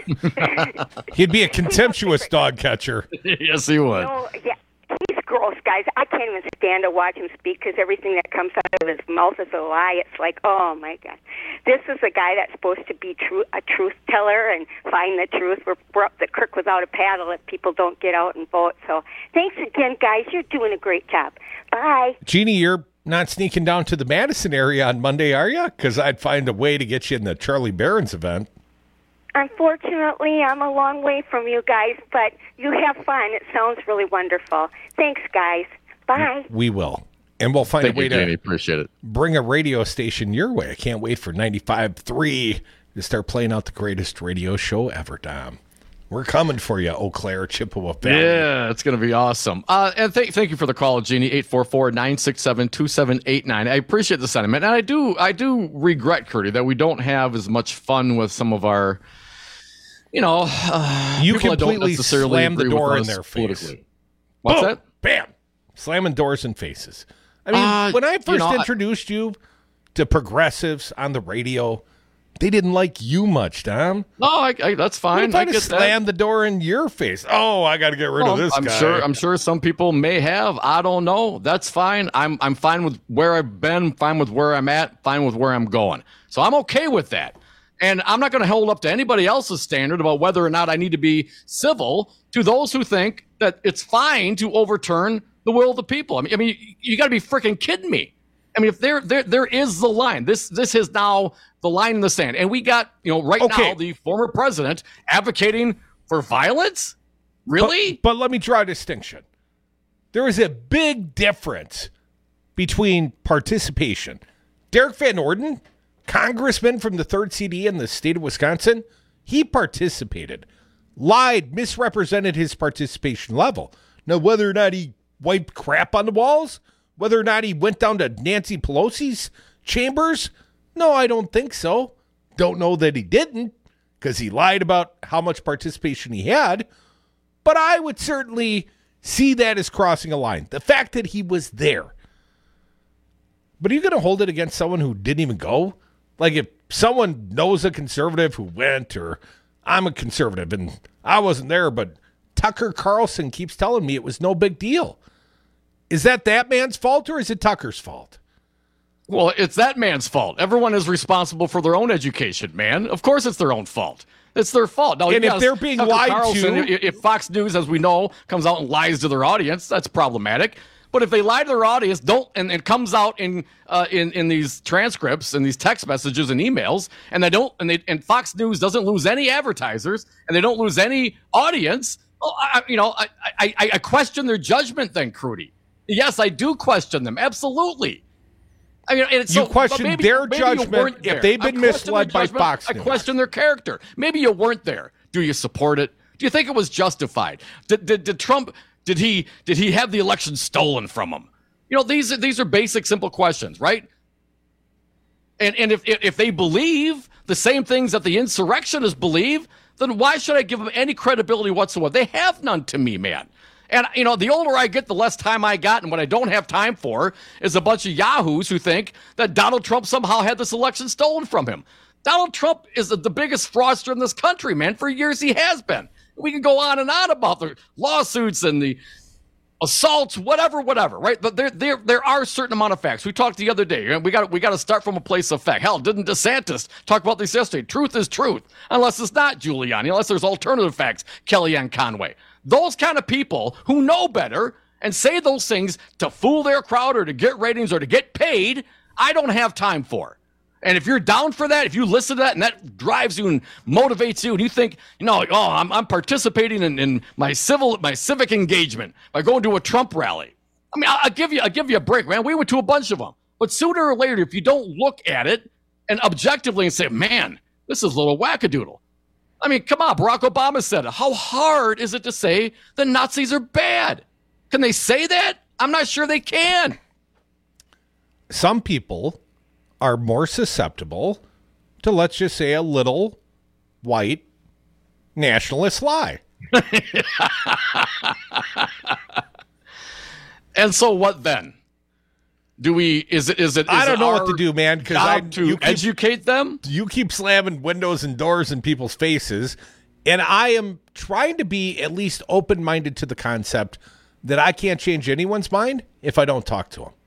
He'd be a contemptuous dog catcher. Yes, he would. No, yeah, he's gross, guys. I can't even stand to watch him speak because everything that comes out of his mouth is a lie. It's like, oh, my God. This is a guy that's supposed to be true, a truth teller and find the truth. We're, we're up the creek without a paddle if people don't get out and vote. So thanks again, guys. You're doing a great job. Bye. Jeannie, you're not sneaking down to the Madison area on Monday, are you? Because I'd find a way to get you in the Charlie Barron's event. Unfortunately, I'm a long way from you guys, but you have fun. It sounds really wonderful. Thanks, guys. Bye. We will. And we'll find Thank a way you, to Jamie. Appreciate it. Bring a radio station your way. I can't wait for ninety-five point three to start playing out the greatest radio show ever, Dom. We're coming for you, Eau Claire, Chippewa Valley. Yeah, it's going to be awesome. Uh, and th- thank you for the call, Jeannie, eight four four, nine six seven, two seven eight nine. I appreciate the sentiment. And I do I do regret, Curdy, that we don't have as much fun with some of our, you know, uh, you people that don't completely necessarily slam the agree door with in us their face. politically. What's Boom, that? Bam. Slamming doors in faces. I mean, Uh, when I first you know, I- introduced you to progressives on the radio, they didn't like you much, Dom. No, I, I, that's fine. What if I, I get slam that. the door in your face? Oh, I got to get rid Well, of this I'm guy. sure. I'm sure some people may have. I don't know. That's fine. I'm I'm fine with where I've been. Fine with where I'm at. Fine with where I'm going. So I'm okay with that. And I'm not going to hold up to anybody else's standard about whether or not I need to be civil to those who think that it's fine to overturn the will of the people. I mean, I mean, you, you got to be freaking kidding me. I mean, if there, there, there is the line. This, this is now the line in the sand, and we got, you know, right Okay. now the former president advocating for violence. Really? But, but let me draw a distinction. There is a big difference between participation. Derek Van Orden, congressman from the third C D in the state of Wisconsin, he participated, lied, misrepresented his participation level. Now, whether or not he wiped crap on the walls, whether or not he went down to Nancy Pelosi's chambers, no, I don't think so. Don't know that he didn't, because he lied about how much participation he had. But I would certainly see that as crossing a line. The fact that he was there. But are you going to hold it against someone who didn't even go? Like if someone knows a conservative who went, or I'm a conservative and I wasn't there, but Tucker Carlson keeps telling me it was no big deal. Is that that man's fault, or is it Tucker's fault? Well, it's that man's fault. Everyone is responsible for their own education, man. Of course it's their own fault. It's their fault. Now, And if yes, they're being Tucker lied Carlson, to- i- if Fox News, as we know, comes out and lies to their audience, that's problematic. But if they lie to their audience, don't, and it comes out in uh, in in these transcripts and these text messages and emails, and they don't, and they and Fox News doesn't lose any advertisers, and they don't lose any audience. Well, I, you know, I, I I question their judgment, then, Crudy. Yes, I do question them, absolutely. I mean, and it's You so, but question maybe- their maybe you judgment weren't if there. they've been I question misled their by judgment. Fox I News. question their character. Maybe you weren't there. Do you support it? Do you think it was justified? Did, did, did Trump, did he did he have the election stolen from him? You know, these are, these are basic, simple questions, right? And and if if they believe the same things that the insurrectionists believe, then why should I give them any credibility whatsoever? They have none to me, man. And, you know, the older I get, the less time I got. And what I don't have time for is a bunch of yahoos who think that Donald Trump somehow had this election stolen from him. Donald Trump is the, the biggest fraudster in this country, man. For years he has been. We can go on and on about the lawsuits and the assaults, whatever, whatever, right? But there, there, there are a certain amount of facts. We talked the other day. We got, we got to start from a place of fact. Hell, didn't DeSantis talk about this yesterday? Truth is truth, unless it's not Giuliani, unless there's alternative facts. Kellyanne Conway, those kind of people who know better and say those things to fool their crowd or to get ratings or to get paid, I don't have time for. And if you're down for that, if you listen to that and that drives you and motivates you, and you think, you know, oh, I'm, I'm participating in, in my civil, my civic engagement by going to a Trump rally. I mean, I'll, I'll give you, I'll give you a break, man. We went to a bunch of them, but sooner or later, if you don't look at it and objectively and say, man, this is a little wackadoodle. I mean, come on, Barack Obama said it. How hard is it to say the Nazis are bad? Can they say that? I'm not sure they can. Some people are more susceptible to, let's just say, a little white nationalist lie. And so what then? Do we, is it, is it, is I don't it know our what to do, man, because I job to you keep, educate them? You keep slamming windows and doors in people's faces, and I am trying to be at least open-minded to the concept that I can't change anyone's mind if I don't talk to them.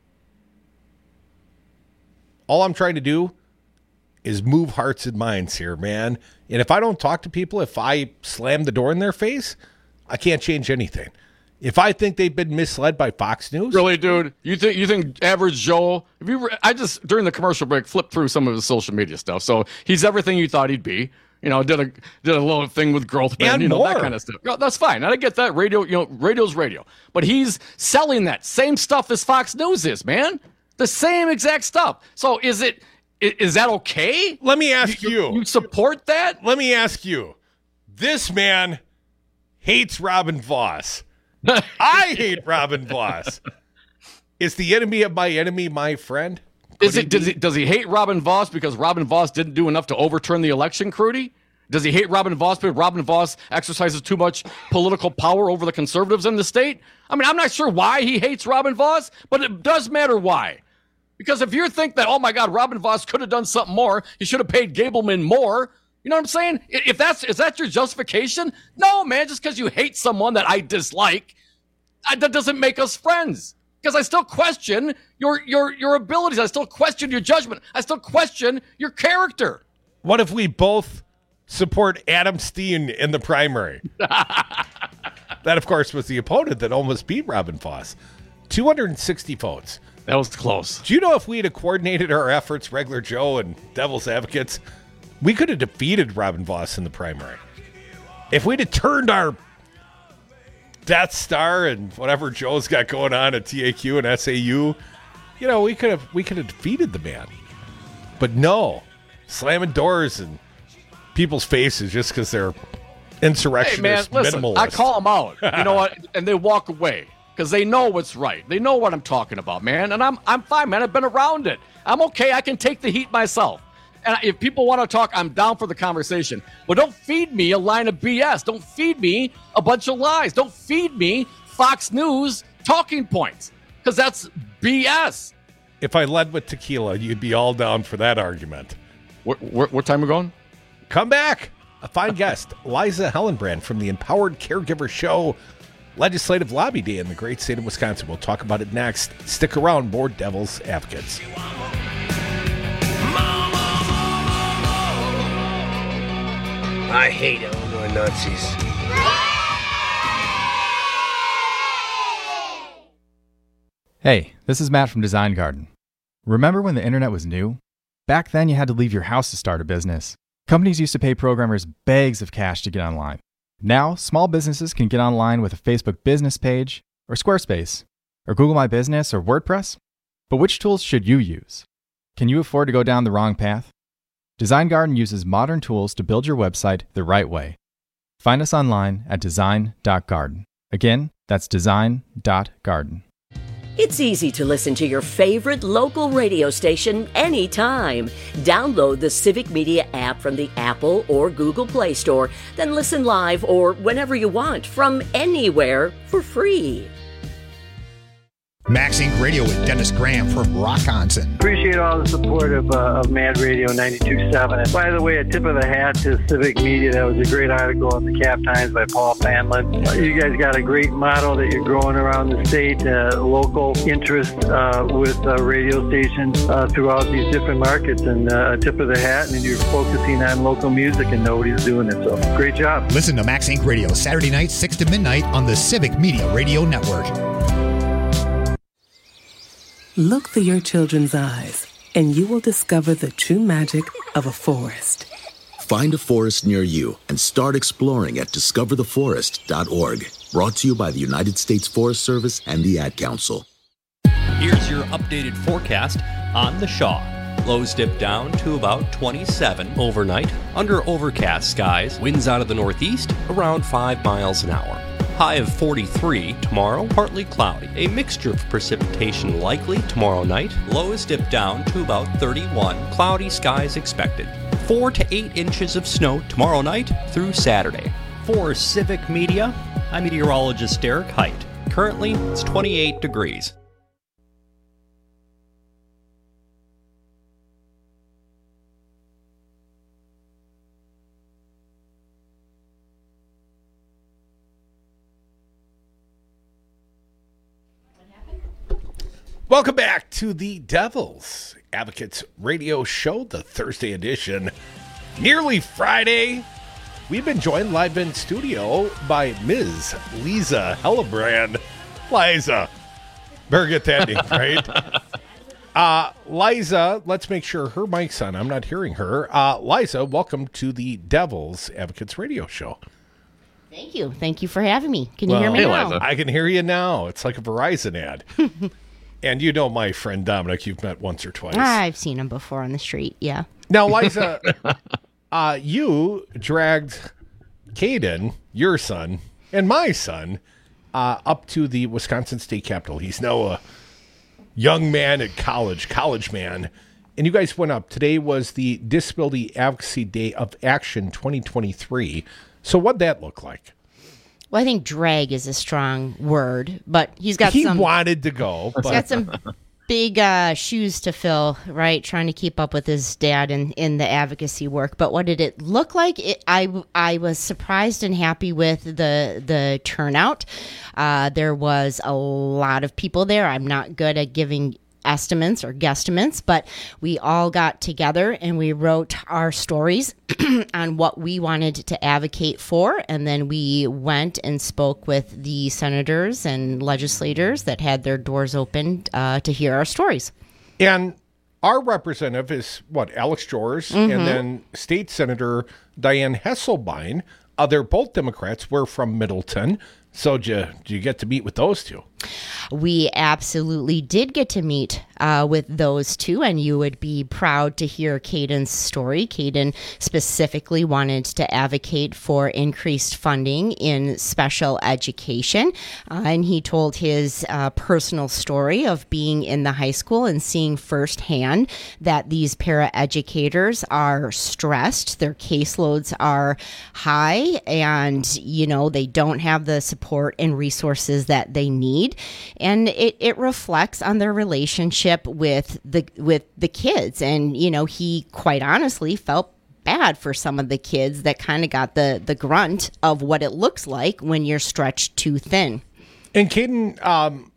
All I'm trying to do is move hearts and minds here, man. And if I don't talk to people, if I slam the door in their face, I can't change anything. If I think they've been misled by Fox News, really, dude, you think you think average Joe? If you, I just during the commercial break flipped through some of his social media stuff. So he's everything you thought he'd be. You know, did a did a little thing with growth, man, you know, more. that kind of stuff. No, that's fine. I get that. Radio, you know, radio's radio, but he's selling that same stuff as Fox News is, man. The same exact stuff. So is it? Is that okay? Let me ask you. You, you support that? Let me ask you. This man hates Robin Voss. I hate Robin Voss. Is the enemy of my enemy my friend? Is it? Does he, does he hate Robin Voss because Robin Voss didn't do enough to overturn the election, Crudy? Does he hate Robin Voss because Robin Voss exercises too much political power over the conservatives in the state? I mean, I'm not sure why he hates Robin Voss, but it does matter why. Because if you think that, oh my God, Robin Voss could have done something more, he should have paid Gableman more. You know what I'm saying? If that's is that your justification? No, man. Just because you hate someone that I dislike, I, that doesn't make us friends. Because I still question your your your abilities. I still question your judgment. I still question your character. What if we both support Adam Steen in the primary? That, of course, was the opponent that almost beat Robin Voss. two hundred sixty votes. That was close. Do you know if we had coordinated our efforts, Regular Joe and Devil's Advocates, we could have defeated Robin Voss in the primary. If we'd have turned our Death Star and whatever Joe's got going on at T A Q and S A U, you know, we could have we could have defeated the man. But no, slamming doors in people's faces just because they're insurrectionists, hey man, listen, minimalists. I call them out. You know what? And they walk away. Because they know what's right. They know what I'm talking about, man. And I'm I'm fine, man. I've been around it. I'm okay. I can take the heat myself. And if people want to talk, I'm down for the conversation. But don't feed me a line of B S. Don't feed me a bunch of lies. Don't feed me Fox News talking points. Because that's B S. If I led with tequila, you'd be all down for that argument. What, what, what time are we going? Come back. A fine guest, Liza Hellenbrand from the Empowered Caregiver Show. Legislative Lobby Day in the great state of Wisconsin. We'll talk about it next. Stick around, more Devil's Advocates. I hate Illinois Nazis. Hey, this is Matt from Design Garden. Remember when the internet was new? Back then you had to leave your house to start a business. Companies used to pay programmers bags of cash to get online. Now, small businesses can get online with a Facebook business page, or Squarespace, or Google My Business, or WordPress. But which tools should you use? Can you afford to go down the wrong path? Design Garden uses modern tools to build your website the right way. Find us online at design dot garden. Again, that's design dot garden. It's easy to listen to your favorite local radio station anytime. Download the Civic Media app from the Apple or Google Play Store, then listen live or whenever you want from anywhere for free. Max Inc Radio with Dennis Graham from Rockonson. Appreciate all the support of, uh, of Mad Radio ninety-two point seven. And by the way, a tip of the hat to Civic Media. That was a great article in the Cap Times by Paul Fanlin. You guys got a great model that you're growing around the state, uh, local interest uh, with uh, radio stations uh, throughout these different markets. And uh, a tip of the hat, and you're focusing on local music and nobody's doing it. So great job. Listen to Max Inc Radio Saturday nights, six to midnight on the Civic Media Radio Network. Look through your children's eyes, and you will discover the true magic of a forest. Find a forest near you and start exploring at discover the forest dot org. Brought to you by the United States Forest Service and the Ad Council. Here's your updated forecast on the Shaw. Lows dip down to about twenty-seven overnight under overcast skies. Winds out of the northeast around five miles an hour. High of forty-three. Tomorrow, partly cloudy. A mixture of precipitation likely tomorrow night. Lows dip down to about thirty-one. Cloudy skies expected. Four to eight inches of snow tomorrow night through Saturday. For Civic Media, I'm meteorologist Derek Height. Currently, it's twenty-eight degrees. Welcome back to the Devil's Advocates Radio Show, the Thursday edition. Nearly Friday. We've been joined live in studio by Miz Lisa Hellebrand. Liza. Better get that name right. Uh, Liza, let's make sure her mic's on. I'm not hearing her. Uh, Liza, welcome to the Devil's Advocates Radio Show. Thank you. Thank you for having me. Can you Well, hear me hey, now? Liza. I can hear you now. It's like a Verizon ad. And you know my friend Dominic, you've met once or twice. I've seen him before on the street, yeah. Now, Liza, uh, you dragged Caden, your son, and my son uh, up to the Wisconsin State Capitol. He's now a young man at college, college man. And you guys went up. Today was the Disability Advocacy Day of Action twenty twenty-three. So what'd that look like? Well, I think drag is a strong word, but he's got he some... He wanted to go. He's but... got some big uh, shoes to fill, right? Trying to keep up with his dad in, in the advocacy work. But what did it look like? It, I, I was surprised and happy with the, the turnout. Uh, there was a lot of people there. I'm not good at giving estimates or guesstimates, but we all got together and we wrote our stories on what we wanted to advocate for, and then we went and spoke with the senators and legislators that had their doors opened uh, to hear our stories. And our representative is, what, Alex Jors, mm-hmm. and then State Senator Diane Hesselbein. Uh, they're both Democrats. We're from Middleton. So do you, do you get to meet with those two? We absolutely did get to meet uh, with those two, and you would be proud to hear Caden's story. Caden specifically wanted to advocate for increased funding in special education, uh, and he told his uh, personal story of being in the high school and seeing firsthand that these paraeducators are stressed, their caseloads are high, and, you know, they don't have the support and resources that they need. And it, it reflects on their relationship with the with the kids. And, you know, he quite honestly felt bad for some of the kids that kind of got the, the grunt of what it looks like when you're stretched too thin. And Caden, um,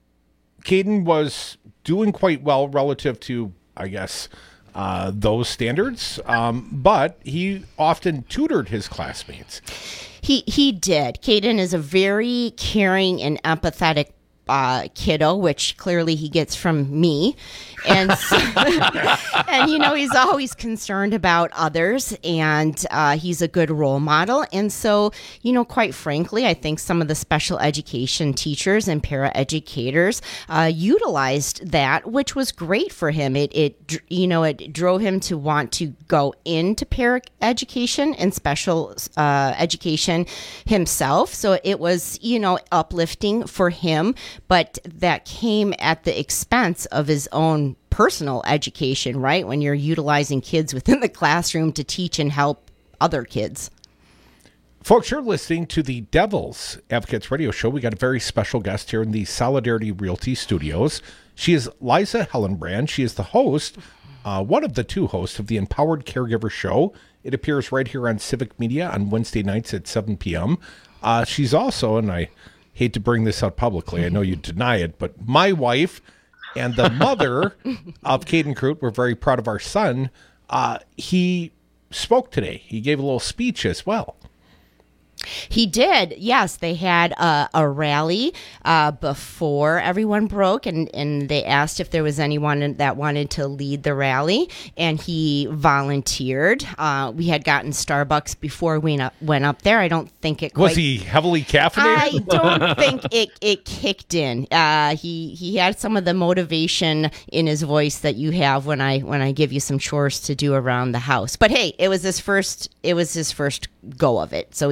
Caden was doing quite well relative to, I guess, uh, those standards. Um, but he often tutored his classmates. He he did. Caden is a very caring and empathetic uh, kiddo, which clearly he gets from me. And, so, and you know, he's always concerned about others, and uh, he's a good role model. And so, you know, quite frankly, I think some of the special education teachers and paraeducators uh, utilized that, which was great for him. It, it, you know, it drove him to want to go into paraeducation and special uh, education himself. So it was, you know, uplifting for him, but that came at the expense of his own personal education, right? When you're utilizing kids within the classroom to teach and help other kids. Folks, you're listening to the Devil's Advocates Radio Show. We got a very special guest here in the Solidarity Realty Studios. She is Liza Hellebrand. She is the host, uh, one of the two hosts of the Empowered Caregiver Show. It appears right here on Civic Media on Wednesday nights at seven p.m. Uh, she's also, and I hate to bring this out publicly, I know you deny it, but my wife and the mother of Caden Crute, we're very proud of our son. Uh, he spoke today. He gave a little speech as well. He did. Yes, they had a, a rally uh, before everyone broke, and, and they asked if there was anyone that wanted to lead the rally, and he volunteered. Uh, we had gotten Starbucks before we up, went up there. I don't think it quite... Was he heavily caffeinated? I don't think it, it kicked in. Uh, he he had some of the motivation in his voice that you have when I when I give you some chores to do around the house. But hey, it was his first it was his first go of it. So he went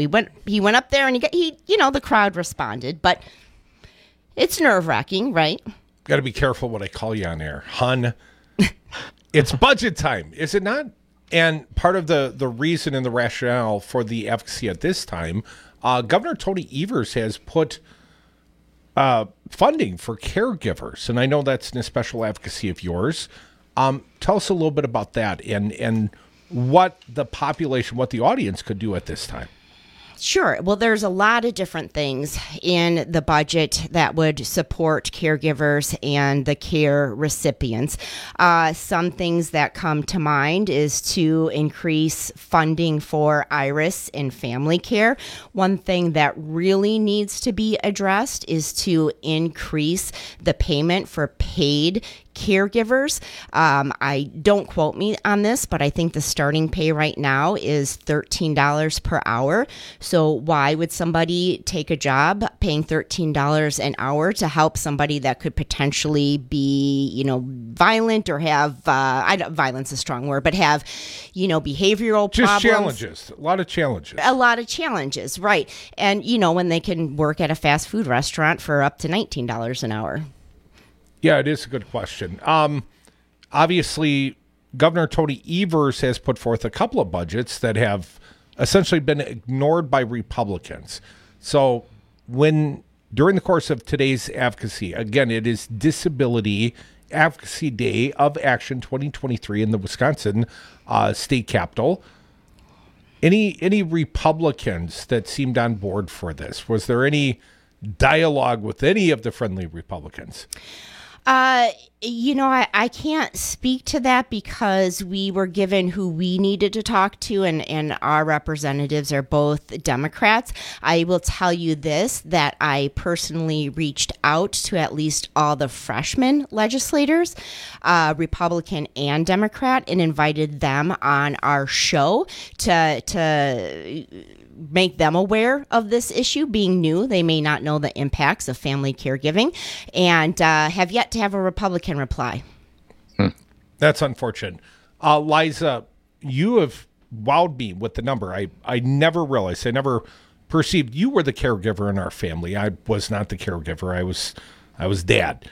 he went up there and he got, he, you know, the crowd responded, but it's nerve wracking, right? Got to be careful what I call you on air, hun. It's budget time, is it not? And part of the, the reason and the rationale for the advocacy at this time, uh, Governor Tony Evers has put uh, funding for caregivers. And I know that's an special advocacy of yours. Um, tell us a little bit about that and, and what the population, what the audience could do at this time. Sure. Well, there's a lot of different things in the budget that would support caregivers and the care recipients. Uh, some things that come to mind is to increase funding for IRIS and family care. One thing that really needs to be addressed is to increase the payment for paid caregivers. Um, I don't quote me on this, but I think the starting pay right now is thirteen dollars per hour. So why would somebody take a job paying thirteen dollars an hour to help somebody that could potentially be, you know, violent or have, uh, I don't, violence is a strong word, but have, you know, behavioral Just problems. challenges, a lot of challenges. A lot of challenges, right. And, you know, when they can work at a fast food restaurant for up to nineteen dollars an hour. Yeah, it is a good question. Um, obviously, Governor Tony Evers has put forth a couple of budgets that have essentially been ignored by Republicans. So when during the course of today's advocacy, again, it is Disability Advocacy Day of Action twenty twenty-three in the Wisconsin uh, state capitol. Any any Republicans that seemed on board for this? Was there any dialogue with any of the friendly Republicans? Uh, you know, I, I can't speak to that because we were given who we needed to talk to, and, and our representatives are both Democrats. I will tell you this, that I personally reached out to at least all the freshman legislators, uh, Republican and Democrat, and invited them on our show to to make them aware of this issue. Being new, they may not know the impacts of family caregiving, and uh, have yet to have a Republican reply. Hmm. That's unfortunate. Uh, Liza, you have wowed me with the number. I, I never realized, I never perceived you were the caregiver in our family. I was not the caregiver. I was, I was dad.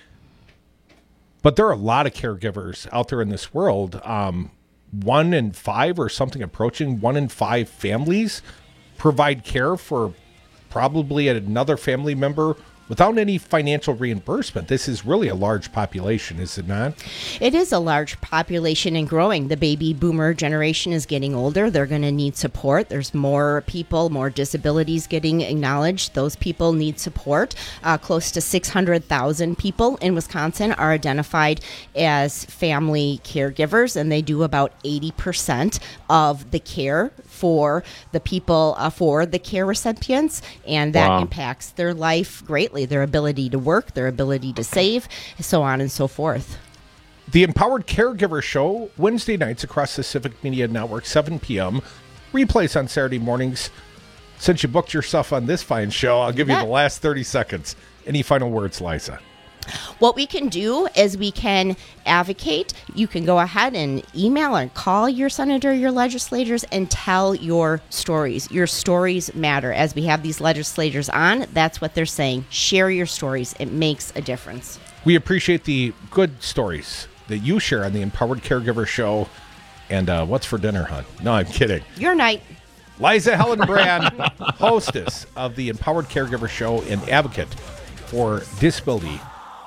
But there are a lot of caregivers out there in this world. Um, one in five or something approaching one in five families provide care for probably another family member without any financial reimbursement. This is really a large population, is it not? It is a large population and growing. The baby boomer generation is getting older. They're going to need support. There's more people, more disabilities getting acknowledged. Those people need support. Uh, close to six hundred thousand people in Wisconsin are identified as family caregivers, and they do about eighty percent of the care for the people, uh, for the care recipients, and that Wow. impacts their life greatly, their ability to work, their ability to save, so on and so forth. The Empowered Caregiver Show, Wednesday nights across the Civic Media Network, seven p.m. Replays on Saturday mornings. Since you booked yourself on this fine show, I'll give you Yeah. the last thirty seconds. Any final words, Liza? What we can do is we can advocate. You can go ahead and email and call your senator, your legislators, and tell your stories. Your stories matter. As we have these legislators on, that's what they're saying. Share your stories. It makes a difference. We appreciate the good stories that you share on the Empowered Caregiver Show. And uh, what's for dinner, hon? No, I'm kidding. Your night. Liza Hellenbrand, hostess of the Empowered Caregiver Show and advocate for disability.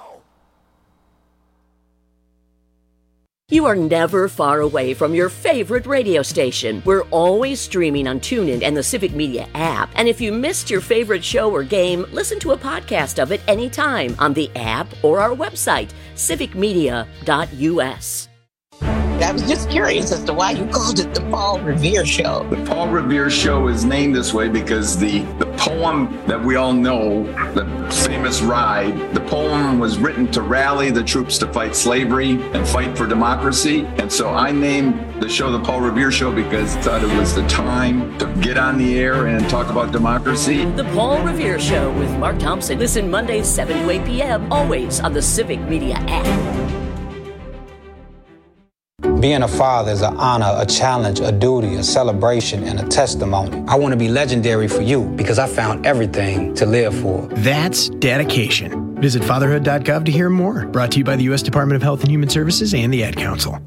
You are never far away from your favorite radio station. We're always streaming on TuneIn and the Civic Media app. And if you missed your favorite show or game, listen to a podcast of it anytime on the app or our website, civic media dot u s. I was just curious as to why you called it the Paul Revere Show. The Paul Revere Show is named this way because the, the poem that we all know, the famous Ride, the poem was written to rally the troops to fight slavery and fight for democracy. And so I named the show the Paul Revere Show because I thought it was the time to get on the air and talk about democracy. The Paul Revere Show with Mark Thompson. Listen Mondays seven to eight p.m. always on the Civic Media app. Being a father is an honor, a challenge, a duty, a celebration, and a testimony. I want to be legendary for you because I found everything to live for. That's dedication. Visit fatherhood dot gov to hear more. Brought to you by the U S Department of Health and Human Services and the Ad Council.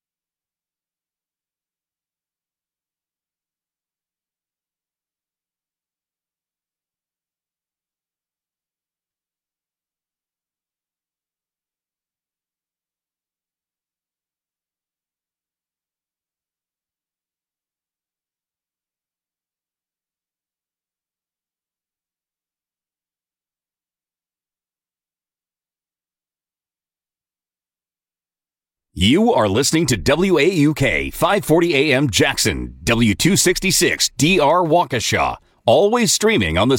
You are listening to W A U K five forty A M Jackson, W two sixty-six D R Waukesha, always streaming on the